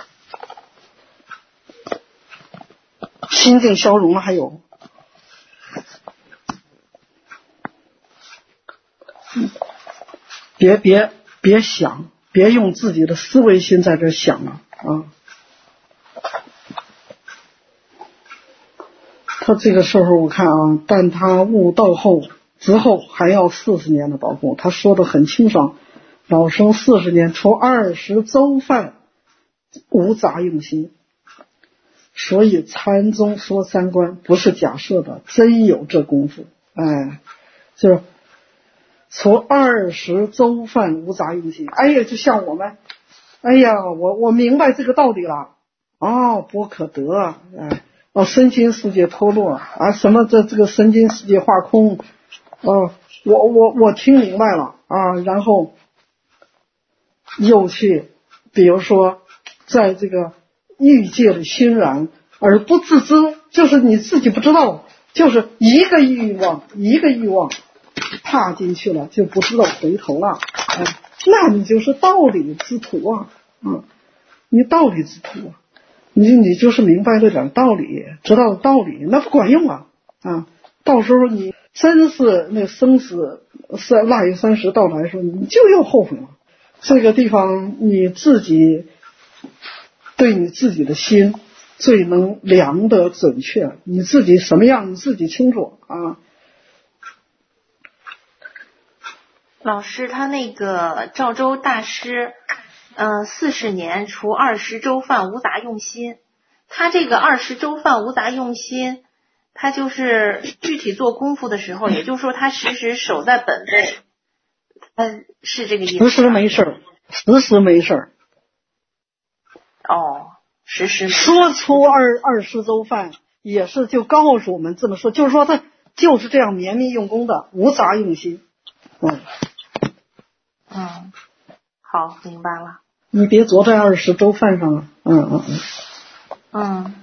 心境消融了，还有，别别别想，别用自己的思维心在这想了啊。他这个时候我看啊，但他悟道后之后还要四十年的保护，他说的很清爽，老生四十年除二十周饭无杂用心。所以禅宗说三观不是假设的，真有这功夫，哎，就是除二十周饭无杂用心。哎呀，就像我们，哎呀，我我明白这个道理了，哦，不可得，哎。哦，身心世界脱落啊，什么这这个身心世界化空，哦，我我我听明白了啊，然后又去，比如说在这个欲界的欣然而不自知，就是你自己不知道，就是一个欲望一个欲望踏进去了，就不知道回头了，哎，那你就是道理之徒啊，嗯，你道理之徒啊。你你就是明白了点道理，知道道理，那不管用啊啊！到时候你真是那生死是腊月三十到来的时候，你就又后悔了。这个地方你自己对你自己的心最能量得准确，你自己什么样你自己清楚啊。 老师，他那个赵州大师。嗯，四十年除二十周饭无杂用心，他这个二十周饭无杂用心，他就是具体做功夫的时候，也就是说他时时守在本位，嗯，是这个意思。 时时没事儿，时时没事儿。 哦，时时没事。 说出二二十周饭也是就告诉我们这么说，就是说他就是这样绵密用功的，无杂用心。嗯嗯，好，明白了。 你别着在二十周饭上了，嗯嗯嗯。 嗯。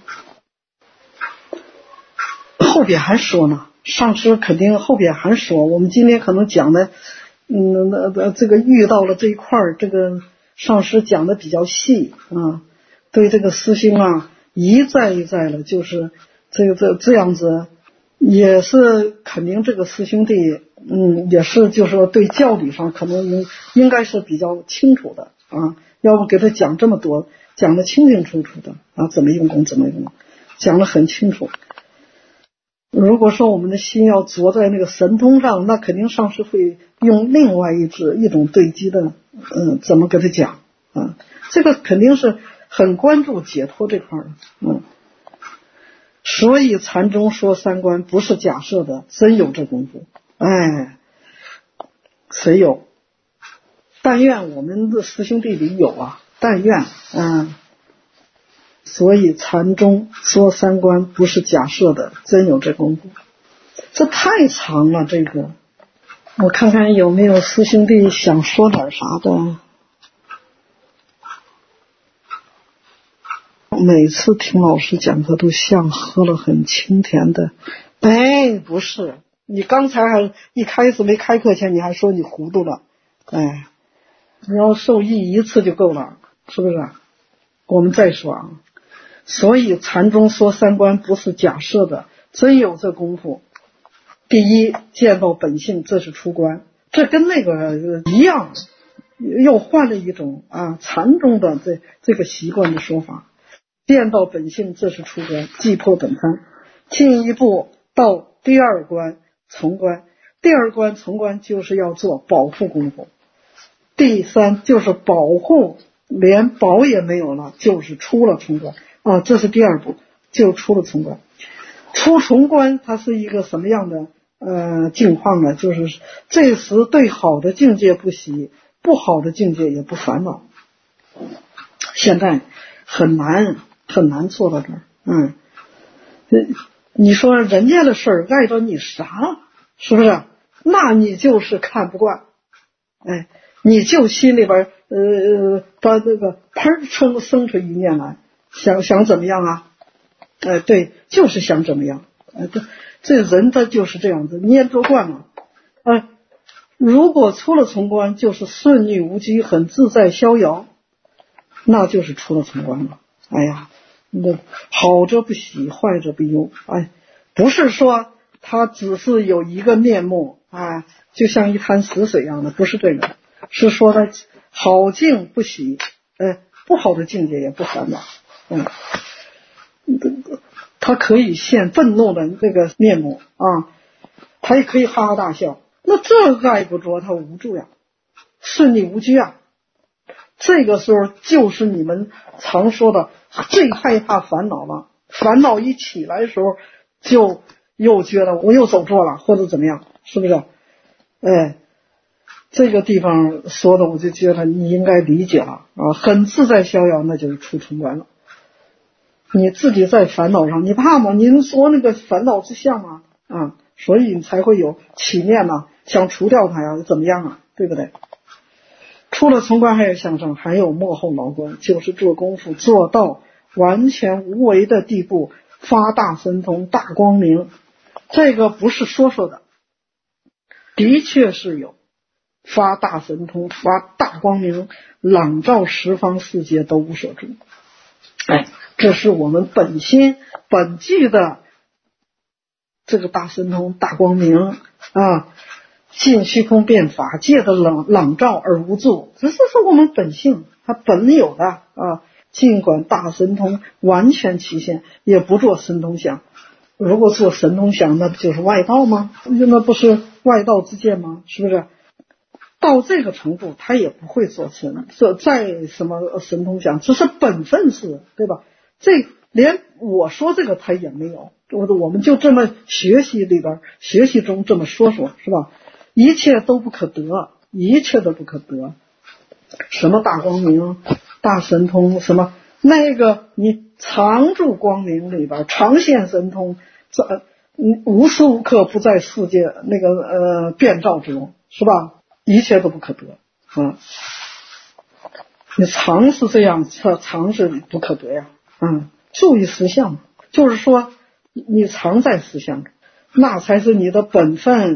后边还说呢，上师肯定后边还说，我们今天可能讲的，嗯，那这个遇到了这一块儿，这个上师讲的比较细啊。 对这个师兄啊一再一再的，就是这个这这样子，也是肯定这个师兄弟，嗯，也是就是说对教理上可能应应该是比较清楚的啊，要不给他讲这么多，讲得清清楚楚的啊，怎么用功怎么用功，讲得很清楚。如果说我们的心要着在那个神通上，那肯定上师会用另外一支一种对机的，嗯，怎么给他讲啊？这个肯定是很关注解脱这块的，嗯。所以禅宗说三观不是假设的，真有这功夫。哎，谁有？但愿我们的师兄弟里有啊，但愿，嗯。所以禅宗说三观不是假设的，真有这功夫。这太长了，这个我看看有没有师兄弟想说点啥的。每次听老师讲课都像喝了很清甜的，哎，不是，你刚才还一开始没开课前你还说你糊涂了，哎，你要受益一次就够了，是不是？我们再说啊。所以禅宗说三观不是假设的，真有这功夫。第一，见到本性，这是出关，这跟那个一样，又换了一种啊禅宗的这这个习惯的说法。见到本性，这是出关，即破本参。进一步到第二关从关，第二关从关就是要做保护功夫。第三就是保护，连保也没有了，就是出了从关啊，这是第二步，就出了从关。出从关它是一个什么样的呃境况呢？就是这时对好的境界不喜，不好的境界也不烦恼。现在很难很难做到这儿，嗯，你说人家的事儿碍着你啥了？是不是？那你就是看不惯，哎，你就心里边呃把这个砰生生出一念来，想想怎么样啊？哎，对，就是想怎么样？哎，这这人他就是这样子，念多惯了，哎，如果出了从关，就是顺利无拘，很自在逍遥，那就是出了从关了。哎呀，那好着不喜，坏着不忧，哎，不是说他只是有一个面目啊，就像一滩死水一样的，不是这个，是说他好境不喜，哎，不好的境界也不烦恼，嗯，他可以现愤怒的那个面目啊，他也可以哈哈大笑，那这碍不着他无助呀，顺利无拘啊。这个时候就是你们常说的最害怕烦恼了，烦恼一起来的时候就又觉得我又走错了或者怎么样，是不是？哎，这个地方说的我就觉得你应该理解了啊，很自在逍遥，那就是出从关了。你自己在烦恼上你怕吗？您说那个烦恼之相吗？啊，所以你才会有起念嘛，想除掉它呀，怎么样啊，对不对？除了从关还有向上，还有幕后劳关，就是做功夫做到完全无为的地步，发大神通大光明。这个不是说说的，的确是有发大神通发大光明，朗照十方世界都无所住。哎，这是我们本心本具的这个大神通大光明啊，尽虚空变法界的朗朗照而无助，这是说我们本性它本有的啊。尽管大神通完全体现，也不做神通想。如果做神通想，那不就是外道吗？那不是外道之见吗？是不是？到这个程度，他也不会做神，做再什么神通想，只是本分是，对吧？这连我说这个他也没有，我我们就这么学习里边学习中这么说说，是吧？一切都不可得，一切都不可得。什么大光明、大神通，什么那个你常住光明里边，常现神通，这无时无刻不在世界那个呃变照之中，是吧？一切都不可得啊！你常是这样，常是不可得呀。嗯，注意实相，就是说你常在实相，那才是你的本分。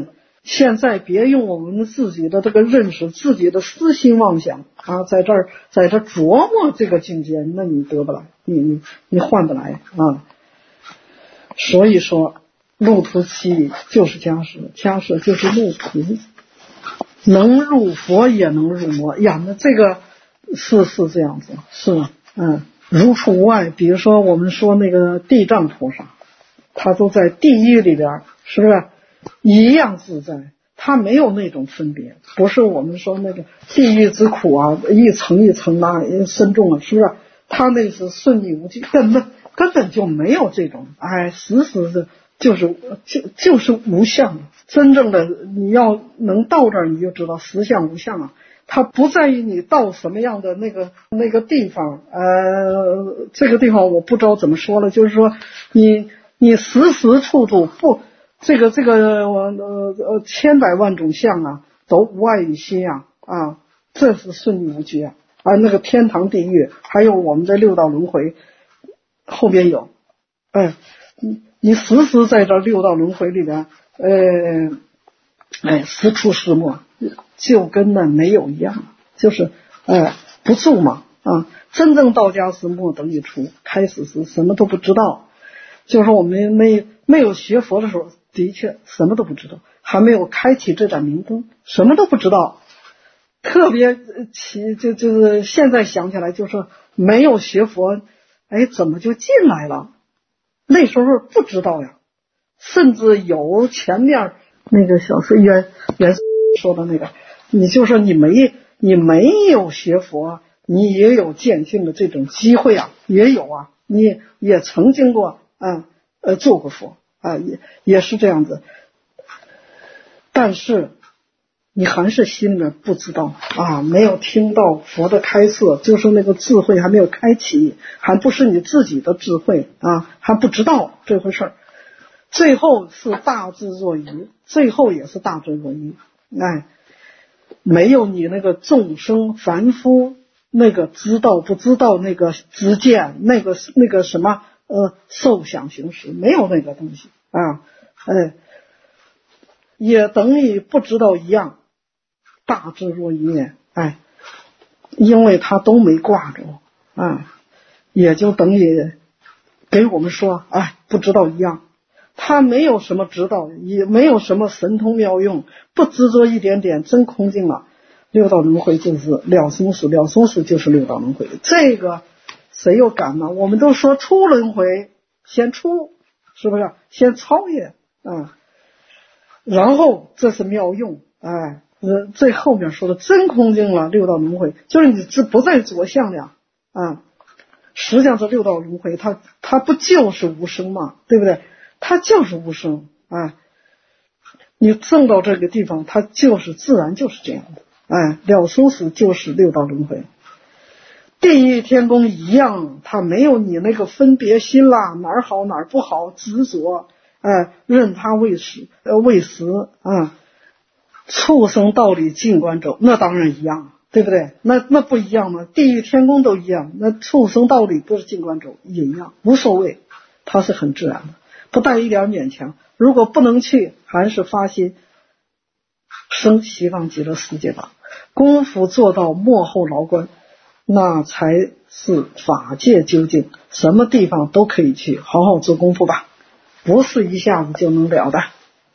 现在别用我们自己的这个认识，自己的私心妄想啊，在这儿在这琢磨这个境界，那你得不来，你你你换不来啊。所以说，路途期就是迦舍，迦舍就是路途，能入佛也能入魔呀。那这个是是这样子，是嗯，如出无碍。比如说我们说那个地藏菩萨，他都在地狱里边，是不是一样自在？他没有那种分别，不是我们说那个地狱之苦啊，一层一层啊，深重啊，是不是？他那是顺逆无忌，根本根本就没有这种，哎，实时是就是就就是无相。真正的你要能到这儿，你就知道实相无相啊。它不在于你到什么样的那个那个地方，呃，这个地方我不知道怎么说了，就是说你你时时处处不。这个这个呃呃千百万种相啊，都无碍于心啊啊，这是顺逆无拘啊。而那个天堂地狱，还有我们的六道轮回，后边有，哎，你你时时在这六道轮回里边，呃，哎，时出时没，就跟那没有一样，就是哎不住嘛啊。真正到家时莫等于出，开始时什么都不知道，就是我们没没有学佛的时候。的确什么都不知道，还没有开启这盏明灯，什么都不知道。特别起就就是现在想起来，就是没有学佛，哎，怎么就进来了？那时候不知道呀，甚至有前面那个小说原原说的那个，你就说你没你没有学佛，你也有见性的这种机会啊，也有啊，你也曾经过啊呃做过佛。啊，也也是这样子，但是你还是心里面不知道啊，没有听到佛的开示，就是那个智慧还没有开启，还不是你自己的智慧啊，还不知道这回事儿。最后是大智若愚，最后也是大智若愚，哎，没有你那个众生凡夫那个知道不知道那个知见，那个那个什么。呃，受想行识没有那个东西啊，哎，也等于不知道一样，大智若愚，哎，因为他都没挂着啊，也就等于给我们说，哎，不知道一样，他没有什么指导，也没有什么神通妙用，不执着一点点，真空尽了。六道轮回就是了生死，了生死就是六道轮回，这个。谁又敢呢？我们都说出轮回，先出，是不是？先超越啊，然后这是妙用，哎，呃，这后面说的真空尽了六道轮回，就是你这不在着相了啊。实际上这六道轮回，它它不就是无生嘛，对不对？它就是无生，哎，你证到这个地方，它就是自然就是这样的，哎，了生死就是六道轮回。地狱天宫一样，他没有你那个分别心啦，哪儿好哪儿不好执着，哎，任他为食呃为食啊，畜生道理尽管走，那当然一样，对不对？那那不一样吗？地狱天宫都一样，那畜生道理不是尽管走也一样，无所谓，它是很自然的，不带一点勉强。如果不能去，还是发心生西方极乐世界吧，功夫做到幕后牢关。那才是法界究竟，什么地方都可以去，好好做功夫吧，不是一下子就能了的。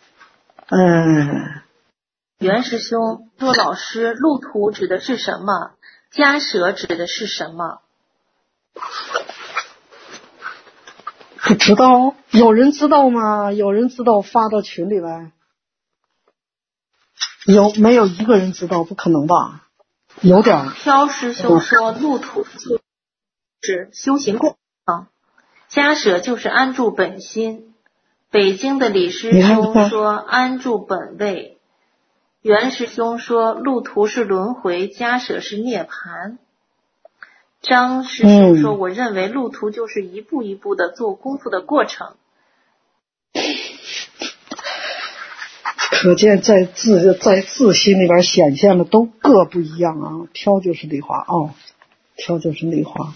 嗯， 袁师兄说，老师，路途指的是什么？迦舍指的是什么？ 不知道，有人知道吗？有人知道发到群里来？有没有一个人知道？不可能吧？有点。 飘师兄说，路途就是修行过程，迦舍就是安住本心。北京的李师兄说安住本位。袁师兄说路途是轮回，迦舍是涅槃。张师兄说、嗯、我认为路途就是一步一步的做功夫的过程。 可见在自在自心里边显现的都各不一样啊！挑就是梨花哦，挑就是梨花。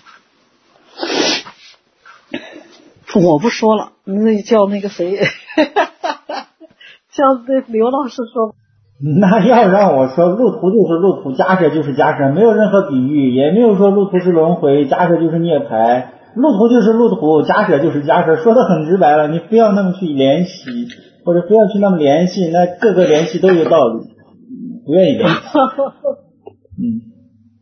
我不说了，那叫那个谁， 像这刘老师说， 那要让我说路途就是路途，迦舍就是迦舍，没有任何比喻，也没有说路途是轮回，迦舍就是涅槃，路途就是路途，迦舍就是迦舍，说得很直白了，你不要那么去联系，或者不要去那么联系，那各个联系都有道理，不愿意联系。嗯。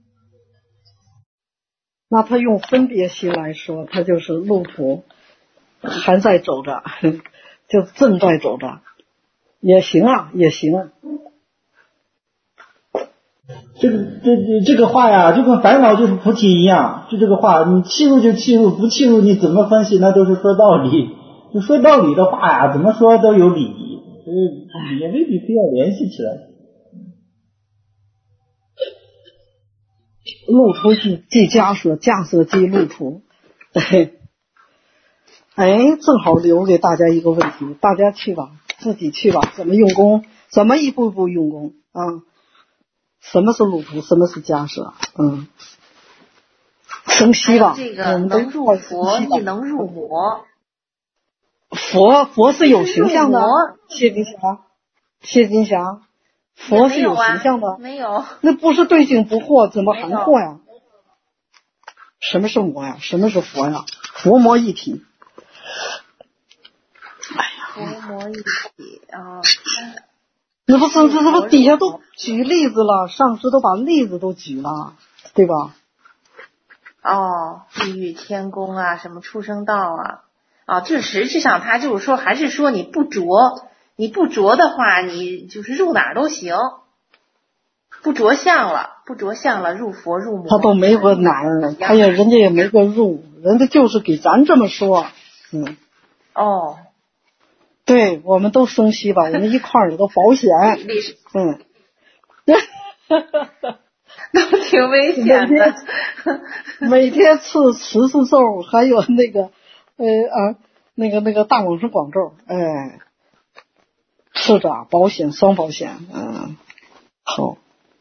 那他用分别心来说，他就是路途还在走着，就正在走着，也行啊，也行。 这个这这这个话呀，就跟烦恼就是菩提一样，就这个话，你契入就契入，不契入你怎么分析，那都是说道理。就说道理的话呀，怎么说都有理，所以也未必非要联系起来。 路途即即迦舍，迦舍即路途。哎，正好留给大家一个问题，大家去吧，自己去吧，怎么用功，怎么一步一步用功啊？什么是路途，什么是迦舍？嗯，生息吧。 这个能入佛，亦能入魔。 佛佛是有形象的，谢金霞，谢金霞。佛是有形象的， 没有， 那不是对境不惑，怎么含惑呀？什么是魔呀？什么是佛呀？佛魔一体。 哎呀，佛魔一体啊！ 那不是这这不底下都举例子了，上师都把例子都举了，对吧？ 哦，地狱、天宫啊，什么畜生道啊，啊，这实际上他就是说，还是说你不着。你不着的话，你就是入哪儿都行，不着相了，不着相了，入佛入魔。 他都没个哪儿，他也人家也没个入，人家就是给咱这么说，嗯。 哦， 对，我们都生息吧，我们一块儿都保险，嗯， 都挺危险的。 每天吃十四咒，还有那个呃啊那个那个大广生广咒，哎。是的，保险双保险，嗯，好。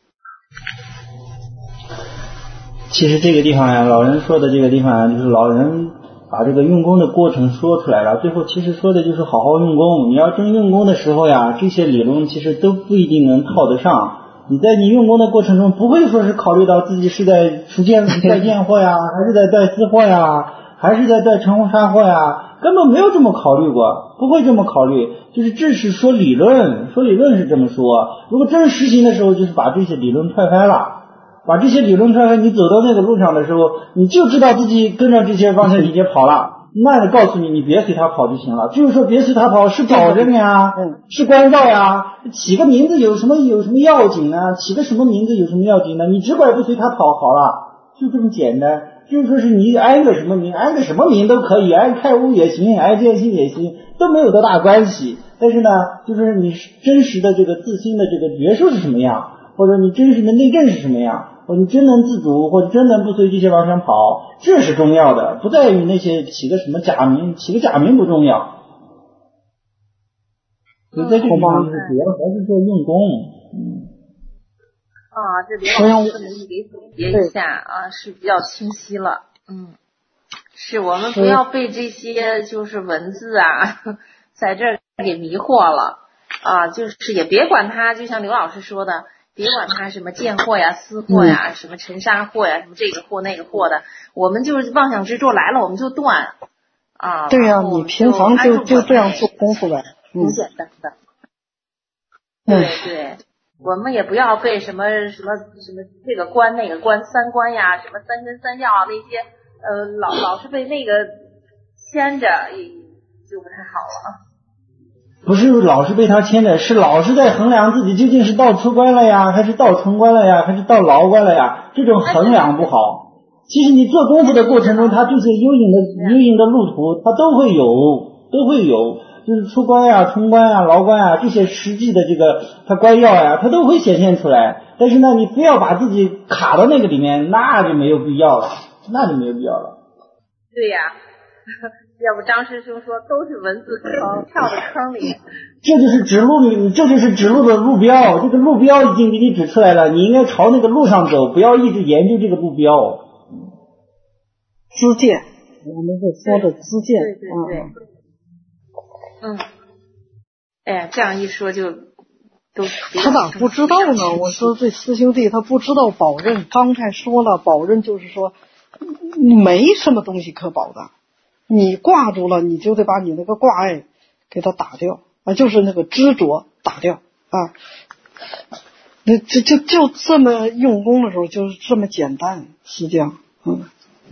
其实这个地方呀，老人说的这个地方呀，就是老人把这个用功的过程说出来了。最后其实说的就是好好用功。你要真用功的时候呀，这些理论其实都不一定能套得上。你在你用功的过程中，不会说是考虑到自己是在除见在见货呀，还是在带私货呀，还是在带成红杀货呀，根本没有这么考虑过，不会这么考虑。就是这是说理论，说理论是这么说。如果真实行的时候，就是把这些理论踹开了，把这些理论踹开，你走到那个路上的时候，你就知道自己跟着这些方向理解跑了。那我告诉你，你别随他跑就行了。就是说别随他跑，是保证呀， 嗯， 是关照呀。起个名字有什么有什么要紧啊？起个什么名字有什么要紧呢？你只管不随他跑好了，就这么简单。就是说是你安个什么名，安个什么名都可以，安开悟也行，安见性也行，都没有多大关系。但是呢，就是你真实的这个自心的这个觉受是什么样，或者你真实的内证是什么样，或者你真能自主，或者真能不随这些往上跑，这是重要的，不在于那些起个什么假名，起个假名不重要。所以在这个地方就是主要还是说用功。嗯。 啊，这刘老师这么一给总结一下啊，是比较清晰了。嗯，是我们不要被这些就是文字啊，在这儿给迷惑了啊，就是也别管它，就像刘老师说的，别管它什么贱货呀、私货呀、嗯、什么尘沙货呀、什么这个货那个货的，我们就是妄想执着来了，我们就断啊。 对呀、啊，你平常就就这样做功夫呗， 挺简单的。对对。我们也不要被什么什么什么这个关那个关三关呀，什么三真三要那些呃老老是被那个牵着，就不太好了。 不是老是被他牵着，是老是在衡量自己究竟是到出关了呀，还是到城关了呀，还是到牢关了呀？这种衡量不好。其实你做功夫的过程中，他这些幽隐的幽隐的路途，他都会有，都会有。就是出关呀、冲关呀、牢关呀这些实际的这个它关要呀，它都会显现出来。但是呢，你不要把自己卡到那个里面，那就没有必要了，那就没有必要了。 对呀，要不张师兄说都是文字坑，跳到坑里。 这就是指路，这就是指路的路标，这个路标已经给你指出来了，你应该朝那个路上走，不要一直研究这个路标。 知见，我们是说的知见， 对对对。嗯， 哎呀，这样一说就都他咋不知道呢？我说这师兄弟他不知道保任，刚才说了，保任就是说没什么东西可保的，你挂住了，你就得把你那个挂碍给它打掉啊，就是那个执着打掉啊。那就就就这么用功的时候，就是这么简单，是这样，嗯，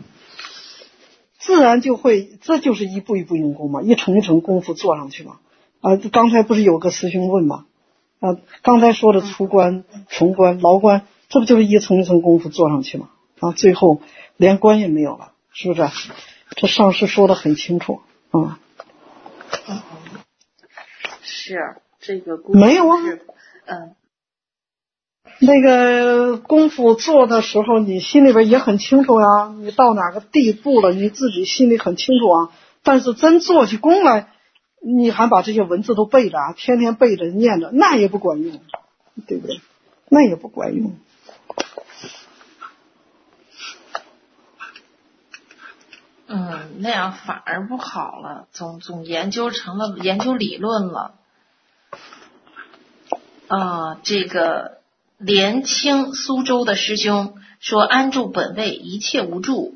自然就会，这就是一步一步用功嘛，一层一层功夫做上去嘛。啊，刚才不是有个师兄问嘛，啊，刚才说的出关、从关、牢关，这不就是一层一层功夫做上去嘛？啊，最后连关也没有了，是不是？这上师说的很清楚啊。 嗯，是这个没有啊， 嗯。 那个功夫做的时候，你心里边也很清楚呀，你到哪个地步了，你自己心里很清楚啊。但是真做起功来，你还把这些文字都背着啊，天天背着念着，那也不管用，对不对？那也不管用。 嗯，那样反而不好了，总总研究成了研究理论了。啊、呃，这个连清苏州的师兄说安住本位，一切无助。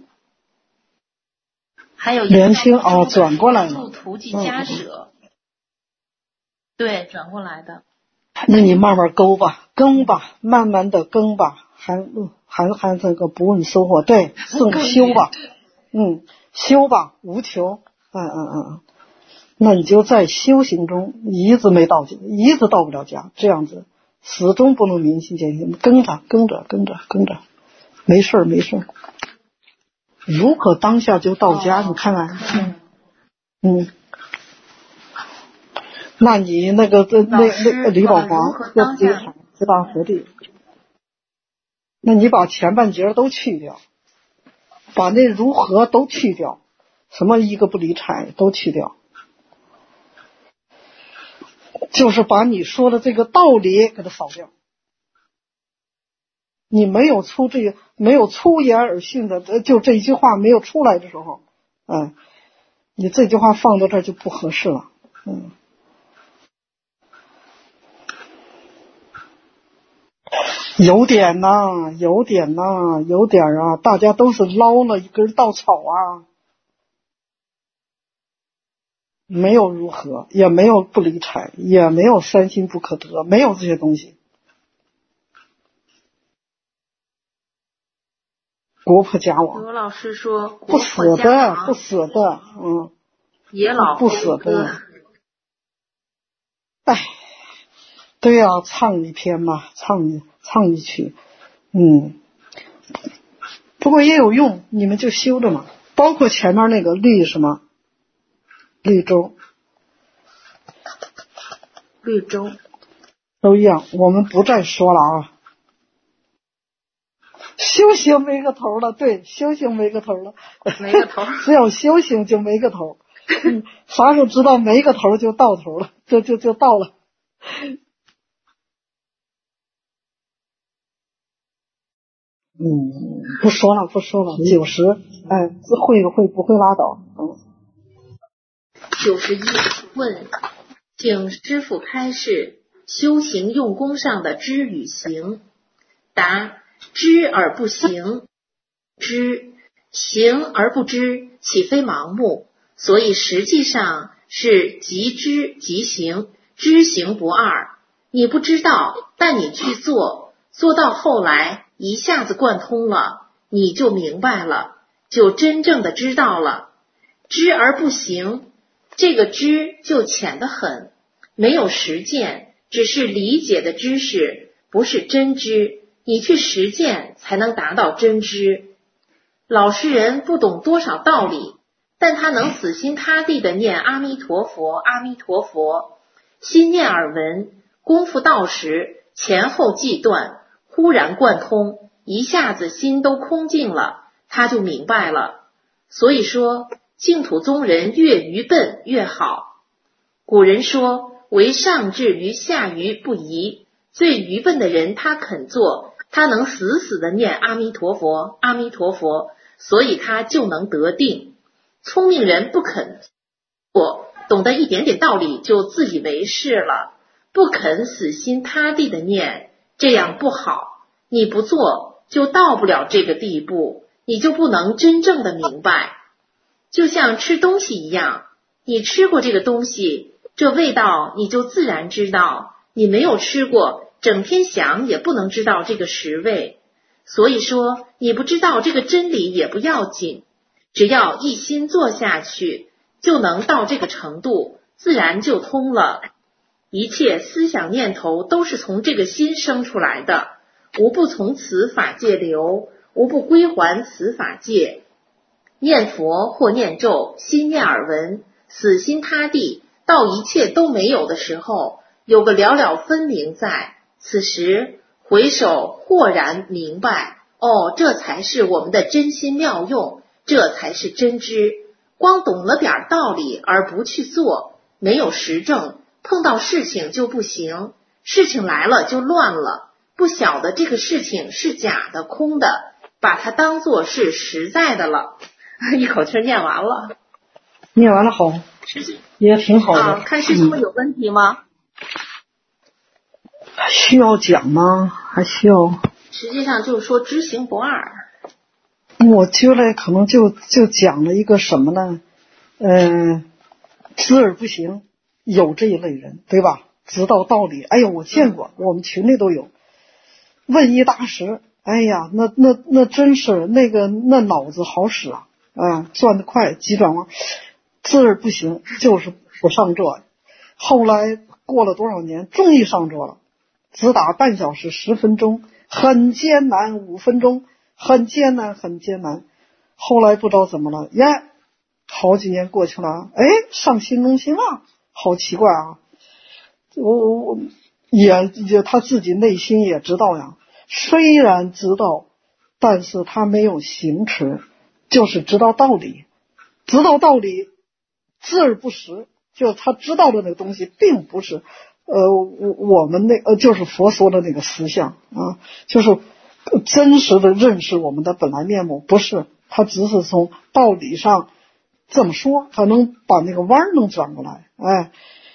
还有连清哦，转过来了， 图记家舍、嗯，对，转过来的。 那你慢慢勾吧，更吧，慢慢的更吧，还还还这个不问收获，对，正修吧，嗯，修吧，无求，嗯嗯嗯，那你就在修行中一直没到，一直到不了家，这样子始终不能明心见性，跟着跟着跟着跟着，没事没事。如可当下就到家，哦、你看看，嗯嗯，那你那个那那李宝华和李海四大徒弟，那你把前半截都去掉，把那如何都去掉，什么一个不理睬都去掉，就是把你说的这个道理给它扫掉。你没有出这没有出言而信的，就这一句话没有出来的时候，嗯，你这句话放到这儿就不合适了，嗯。有点呐，有点呐，有点啊，大家都是捞了一根稻草啊，没有如何，也没有不理睬，也没有三心不可得，没有这些东西。国破家亡。 有老师说不死的，不死的，嗯， 野老不死的。哎，对呀、啊，唱一篇嘛，唱一唱一曲，嗯，不过也有用，你们就修着嘛。包括前面那个绿什么，绿洲， 绿洲都一样，我们不再说了啊。修行没个头了，对，修行没个头了， 没个头， 只有修行就没个头，嗯，啥时候知道没个头就到头了，就就就到了。嗯，不说了，不说了，九十，哎，会会不会拉倒？嗯。 九十一问，请师父开示修行用功上的知与行。答：知而不行，知行而不知，岂非盲目？所以实际上是即知即行，知行不二。你不知道，但你去做，做到后来一下子贯通了，你就明白了，就真正的知道了。知而不行，这个知就浅得很，没有实践，只是理解的知识，不是真知。你去实践才能达到真知。老实人不懂多少道理，但他能死心塌地的念阿弥陀佛，阿弥陀佛，心念耳闻，功夫到时，前后即断，忽然贯通，一下子心都空净了，他就明白了。所以说，净土宗人越愚笨越好。古人说，为上智于下愚不移，最愚笨的人他肯做，他能死死的念阿弥陀佛，阿弥陀佛，所以他就能得定。聪明人不肯做， 懂得一点点道理就自以为是了，不肯死心塌地的念，这样不好。你不做就到不了这个地步，你就不能真正的明白。就像吃东西一样，你吃过这个东西，这味道你就自然知道，你没有吃过，整天想也不能知道这个实味。所以说，你不知道这个真理也不要紧，只要一心做下去，就能到这个程度，自然就通了。一切思想念头都是从这个心生出来的，无不从此法界流，无不归还此法界。念佛或念咒，心念耳闻，死心塌地，到一切都没有的时候，有个了了分明在，此时回首豁然明白，哦，这才是我们的真心妙用，这才是真知。光懂了点道理而不去做，没有实证，碰到事情就不行，事情来了就乱了，不晓得这个事情是假的空的，把它当作是实在的了。一口气念完了。 念完了好，也挺好的。 啊，看师兄有问题吗？ 嗯、需要讲吗？还需要？ 实际上就是说知行不二。 我觉得可能就就讲了一个什么呢？嗯、呃，知而不行，有这一类人，对吧？知道道理，哎呦，我见过，我们群里都有。问一大师，哎呀，那那那真是那个那脑子好使啊，啊，转得快，急转弯。知而不行，就是不上座。后来过了多少年，终于上座了，只打半小时十分钟，很艰难，五分钟很艰难很艰难。后来不知道怎么了，呀，好几年过去了，哎，上新中心了，好奇怪啊！我我也也他自己内心也知道呀，虽然知道，但是他没有行持，就是知道道理，知道道理，知而不实，就他知道的那个东西，并不是呃我我们那呃就是佛说的那个实相啊，就是真实的认识我们的本来面目，不是，他只是从道理上这么说，他能把那个弯能转过来，哎。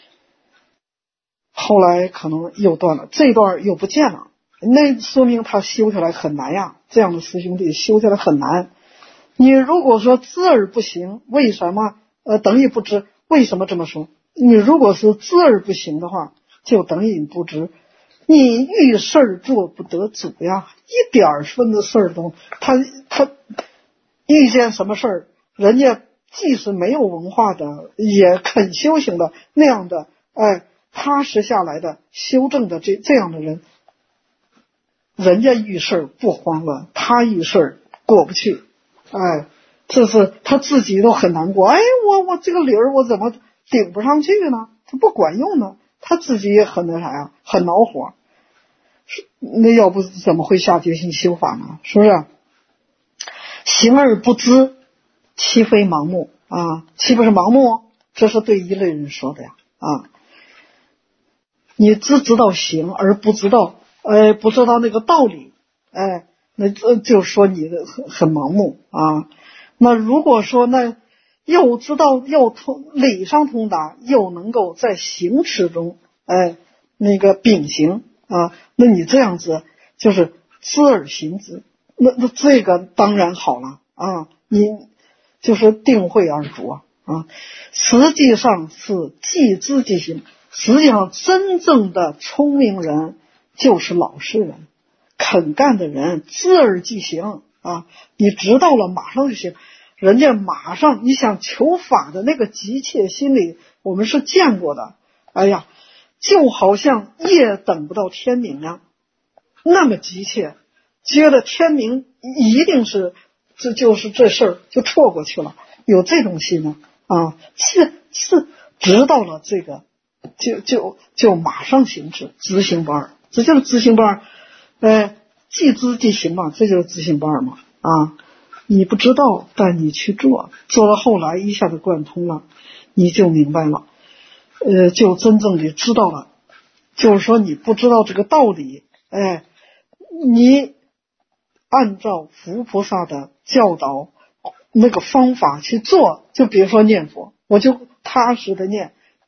后来可能又断了，这段又不见了，那说明他修起来很难呀。这样的师兄弟修起来很难。你如果说知而不行，为什么呃等于不知？为什么这么说？你如果是知而不行的话，就等于不知。你遇事儿做不得主呀，一点分的事儿都他他遇见什么事儿，人家即使没有文化的，也肯修行的那样的，哎。踏实下来的修正的这这样的人，人家遇事不慌乱，他遇事过不去，哎，这是他自己都很难过。哎，我我这个理儿我怎么顶不上去呢？他不管用呢，他自己也很那啥呀，很恼火。那要不怎么会下决心修法呢？是不是？行而不知，岂非盲目啊？岂不是盲目？这是对一类人说的呀啊。你只知道行而不知道，呃，不知道那个道理，哎，那这就说你的很很盲目啊。那如果说那又知道又通理上通达，又能够在行持中，哎，那个秉行啊，那你这样子就是知而行之，那那这个当然好了啊，你就是定慧而着啊，啊，实际上是即知即行。实际上真正的聪明人就是老实人，肯干的人，知而即行啊！你知道了马上就行，人家马上你想求法的那个急切心理我们是见过的，哎呀，就好像夜等不到天明呀，那么急切，觉得天明一定是这就是这事儿就错过去了，有这种心呢啊，是是知道了这个就就就马上行持，知行不二，这就是知行不二，呃，即知即行嘛，这就是知行不二嘛啊！你不知道，但你去做，做到后来一下子贯通了，你就明白了，呃，就真正的知道了。就是说你不知道这个道理，哎，你按照佛菩萨的教导那个方法去做，就比如说念佛，我就踏实的念。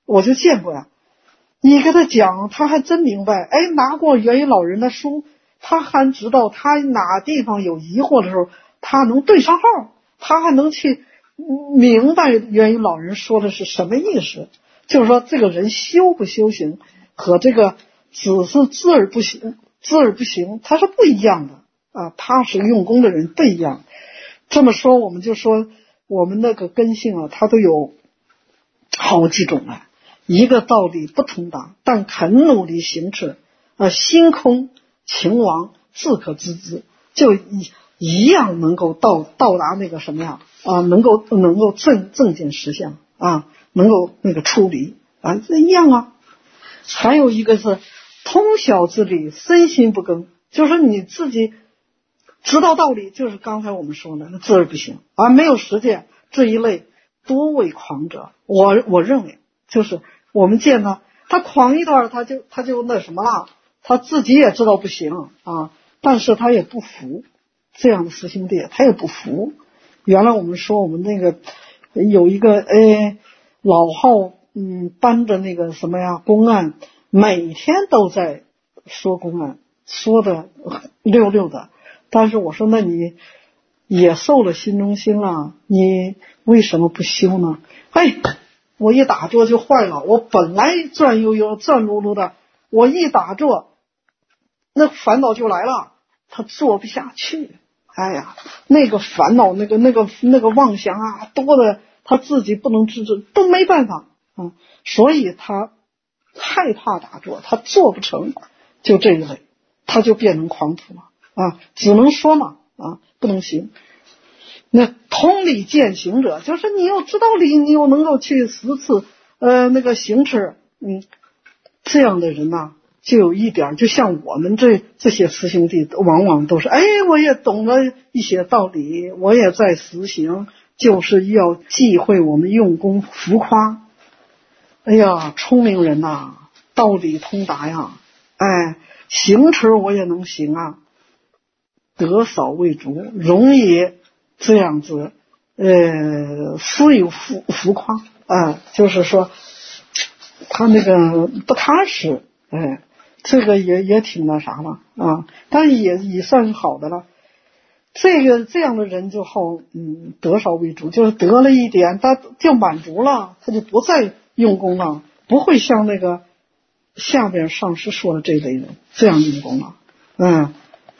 我就见过呀。你跟他讲，他还真明白。哎，拿过元宇老人的书，他还知道他哪地方有疑惑的时候，他能对上号，他还能去明白元宇老人说的是什么意思。就是说，这个人修不修行和这个只是知而不行，知而不行，他是不一样的啊。他是用功的人不一样。这么说，我们就说我们那个根性啊，它都有好几种啊。一个道理不通达，但肯努力行持，啊，心空情亡，自可知之，就一一样能够到到达那个什么呀？啊，能够能够正正见实相啊，能够那个出离啊，这一样啊。还有一个是通晓之理，身心不更，就是你自己知道道理，就是刚才我们说的知而不行啊，没有实践，这一类多为狂者。我我认为就是我们见呢，他狂一段，他就他就那什么了，他自己也知道不行啊，但是他也不服，这样的师兄弟他也不服。原来我们说我们那个有一个哎老号嗯搬着那个什么呀公案，每天都在说公案，说的溜溜的。但是我说，那你也受了心中心了，你为什么不修呢？哎，我一打坐就坏了，我本来转悠悠转噜噜的，我一打坐那烦恼就来了，他做不下去。哎呀，那个烦恼那个那个那个妄想啊多的他自己不能制止，都没办法啊，所以他害怕打坐，他做不成，就这一类，他就变成狂徒了啊，只能说嘛啊，不能行。那通理践行者，就是你又知道理，你又能够去十次呃那个行持，嗯，这样的人呐、啊，就有一点，就像我们这这些师兄弟，往往都是哎，我也懂了一些道理，我也在实行，就是要忌讳我们用功浮夸。哎呀，聪明人呐、啊，道理通达呀，哎，行持我也能行啊，得少为足，容易这样子，呃，私有浮浮夸啊，就是说他那个不踏实，哎，这个也也挺那啥了啊，但也也算是好的了。这个这样的人就好，嗯，得少为足，就是得了一点，他就满足了，他就不再用功了，不会像那个下边上师说的这类人这样用功了，嗯。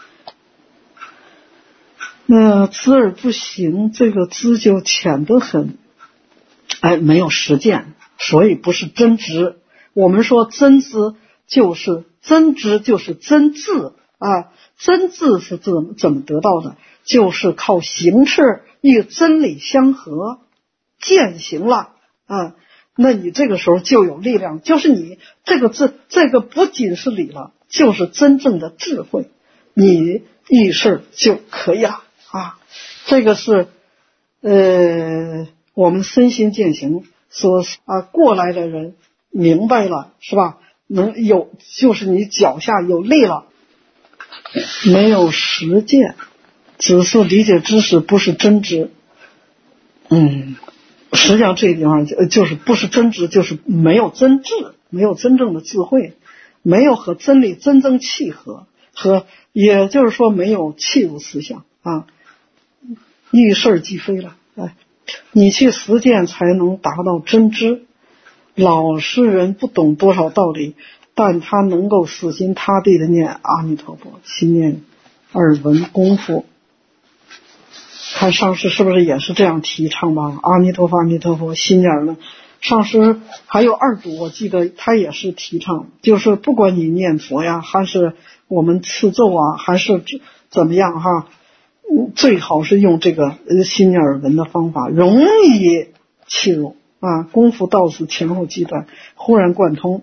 那知而不行，这个知就浅得很，哎，没有实践，所以不是真知。我们说真知就是真知，就是真智啊。真智是怎么怎么得到的？就是靠行持与真理相合，践行了啊。那你这个时候就有力量，就是你这个智，这个不仅是理了，就是真正的智慧，你遇事就可以了。啊，这个是呃，我们身心践行说啊，过来的人明白了是吧？能有就是你脚下有力了，没有实践，只是理解知识，不是真知。嗯，实际上这个地方就就是不是真知，就是没有真智，没有真正的智慧，没有和真理真正契合，和也就是说没有契入思想啊。遇事即非了，哎，你去实践才能达到真知。老实人不懂多少道理，但他能够死心塌地的念阿弥陀佛，心念耳闻功夫。看上师是不是也是这样提倡吧？阿弥陀佛，阿弥陀佛，心念呢？上师还有二祖，我记得他也是提倡，就是不管你念佛呀，还是我们持咒啊，还是怎么样哈。最好是用这个心念耳闻的方法，容易契入啊。功夫到此前后阶段忽然贯通，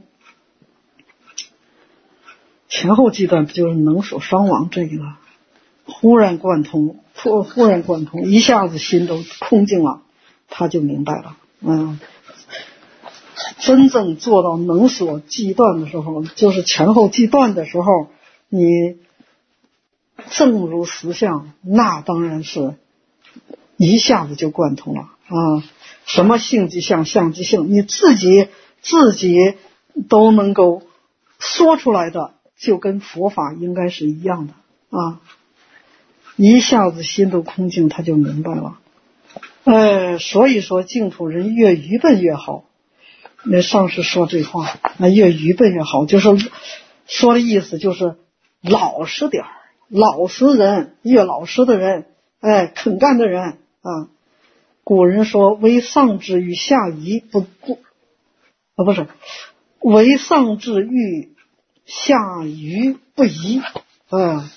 前后阶段不就是能所双亡这个了？忽然贯通，忽忽然贯通，一下子心都空净了，他就明白了。嗯，真正做到能所计断的时候，就是前后计断的时候，你正如实相，那当然是一下子就贯通了啊！什么性即相，相即性，你自己自己都能够说出来的，就跟佛法应该是一样的啊，一下子心都空净，他就明白了。呃，所以说净土人越愚笨越好。那上师说这话，那越愚笨越好，就是说的意思就是老实点儿，老实人，越老实的人，哎，肯干的人啊。古人说为上智与下愚不不啊不是为上智与下愚不疑，嗯。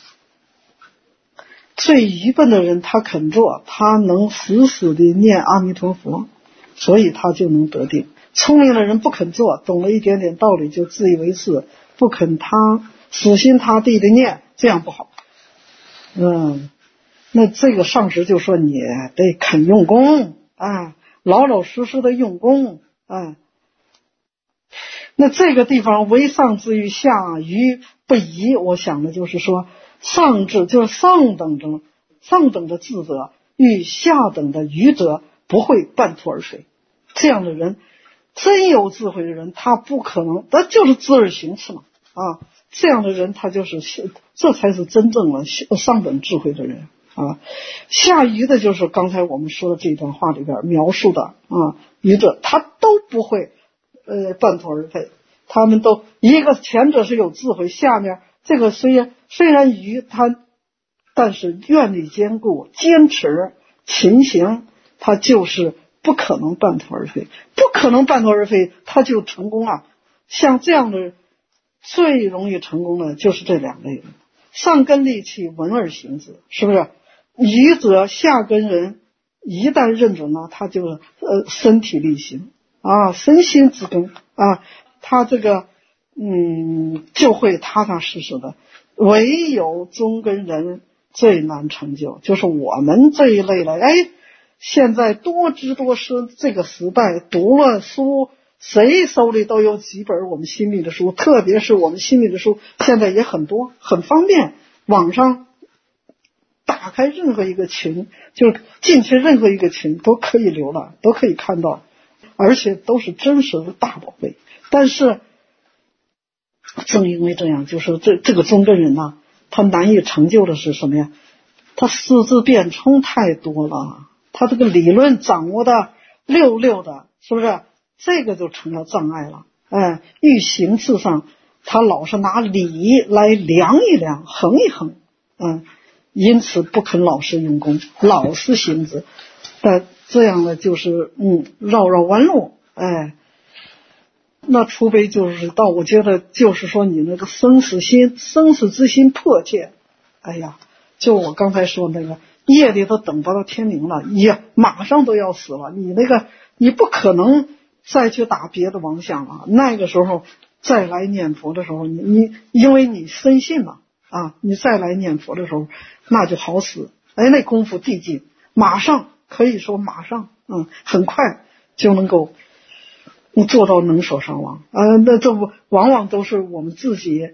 最愚笨的人他肯做，他能死死地念阿弥陀佛，所以他就能得定。聪明的人不肯做，懂了一点点道理就自以为是，不肯他死心塌地的念，这样不好。嗯，那这个上师就说你得肯用功啊，老老实实的用功啊。那这个地方为上智与下愚不疑，我想的就是说上智就是上等的上等的智者与下等的愚者不会半途而废。这样的人，真有智慧的人，他不可能，他就是知而行之嘛啊！这样的人，他就是这才是真正的上等智慧的人啊。下愚的就是刚才我们说的这段话里边描述的啊，愚者他都不会呃半途而废，他们都一个前者是有智慧，下面这个虽然虽然愚他，但是愿力坚固，坚持勤行，他就是不可能半途而废，不可能半途而废，他就成功了。像这样的最容易成功的就是这两类人，上根利器，闻而行之，是不是？愚者下根人一旦认准了，他就呃身体力行啊，身心之根啊，他这个嗯就会踏踏实实的。唯有中根人最难成就，就是我们这一类的，哎，现在多知多识，这个时代读了书，谁手里都有几本我们心里的书，特别是我们心里的书现在也很多，很方便，网上打开任何一个群，就进去任何一个群都可以浏览，都可以看到，而且都是真实的大宝贝。但是正因为这样，就是这这个中根人呢、啊，他难以成就的是什么呀？他师资变通太多了，他这个理论掌握的溜溜的，是不是？这个就成了障碍了。哎，欲行事上，他老是拿理来量一量，衡一衡，嗯，因此不肯老实用功，老实行之。但这样呢，就是嗯，绕绕弯路，哎。那除非就是到，我觉得就是说你那个生死心、生死之心迫切，哎呀，就我刚才说那个夜里都等不到天明了，也马上都要死了，你那个你不可能再去打别的妄想了。那个时候再来念佛的时候，你你因为你深信嘛啊，你再来念佛的时候，那就好死。哎，那功夫递进，马上可以说马上，嗯，很快就能够。你做到能舍伤亡啊、呃，那这不往往都是我们自己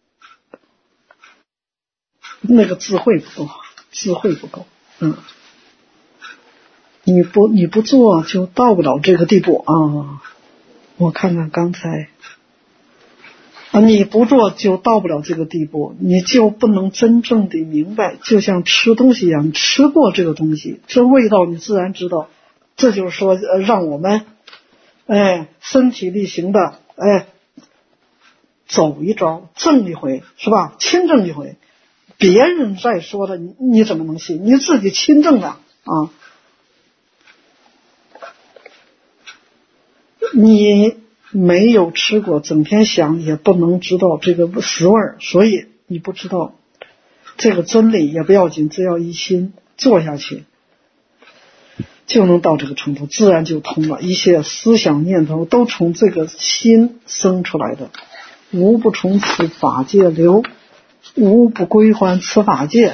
那个智慧不够，智慧不够，嗯，你不你不做就到不了这个地步啊。我看看刚才啊，你不做就到不了这个地步，你就不能真正的明白，就像吃东西一样，吃过这个东西，这味道你自然知道。这就是说，呃，让我们。哎，身体力行的，哎，走一招，正一回，是吧？亲证一回，别人再说的，你你怎么能信？你自己亲证的啊！你没有吃过，整天想也不能知道这个实味儿，所以你不知道这个真理也不要紧，只要一心做下去。就能到这个程度，自然就通了。一切思想念头都从这个心生出来的，无不从此法界流，无不归还此法界。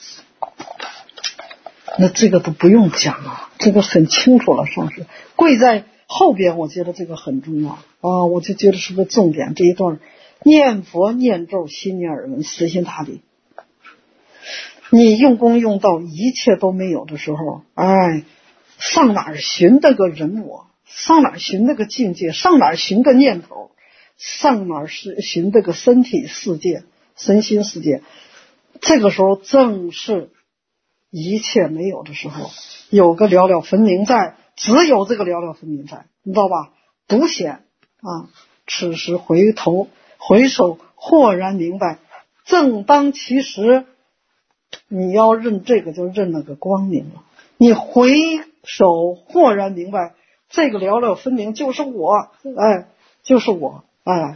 那这个都不用讲啊，这个很清楚了。上师贵在后边，我觉得这个很重要啊，我就觉得是个重点。这一段念佛念咒，心念耳闻，死心塌地。你用功用到一切都没有的时候，哎。上哪儿寻那个人我？ 上哪儿寻那个境界，上哪儿寻个念头，上哪儿是寻这个身体世界、身心世界。这个时候正是一切没有的时候，有个了了分明在，只有这个了了分明在，你知道吧？独显啊！此时回头回首，豁然明白，正当其时。你要认这个，就认那个光明了。你回首，豁然明白，这个了了分明就是我，哎，就是我，哎，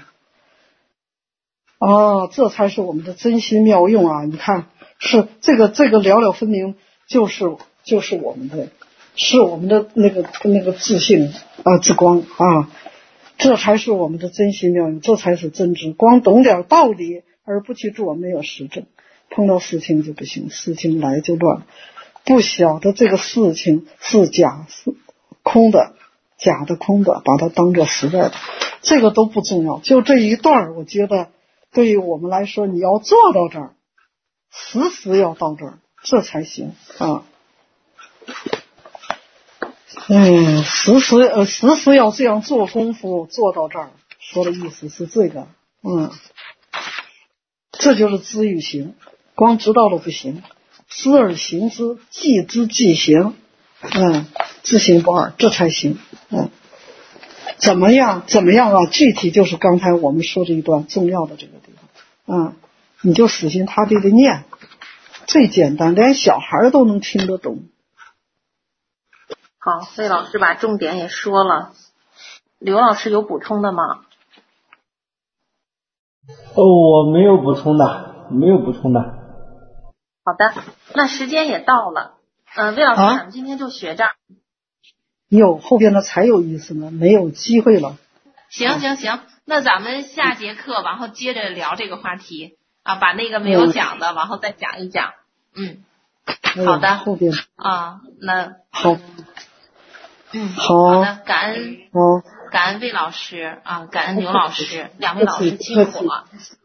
哦，这才是我们的真心妙用啊！你看，是这个这个了了分明，就是就是我们的，是我们的那个那个自信啊之光啊，这才是我们的真心妙用，这才是真知。光懂点道理而不去做，没有实证。碰到事情就不行，事情来就乱，不晓得这个事情是假是空的，假的空的，把它当作实在的，这个都不重要。就这一段，我觉得对于我们来说，你要做到这儿，时时要到这儿，这才行啊。嗯，时时呃时时要这样做功夫，做到这儿，说的意思是这个，嗯，这就是知与行。光知道了不行，知而行之，即知即行，嗯，知行不二，这才行。嗯，怎么样？怎么样啊？具体就是刚才我们说这一段重要的这个地方，嗯，你就死心塌地的念，最简单，连小孩都能听得懂。 好，魏老师把重点也说了，刘老师有补充的吗？ 哦，我没有补充的，没有补充的。 好的，那时间也到了，嗯、呃，魏老师， 啊、 咱们今天就学这儿。 有后边的才有意思呢，没有机会了。 行行行，那咱们下节课然后接着聊这个话题啊，把那个没有讲的然后再讲一讲。嗯，好的。 后边啊，那好， 嗯， 好， 好的，感恩好， 感恩魏老师啊，感恩牛老师，两位老师辛苦了。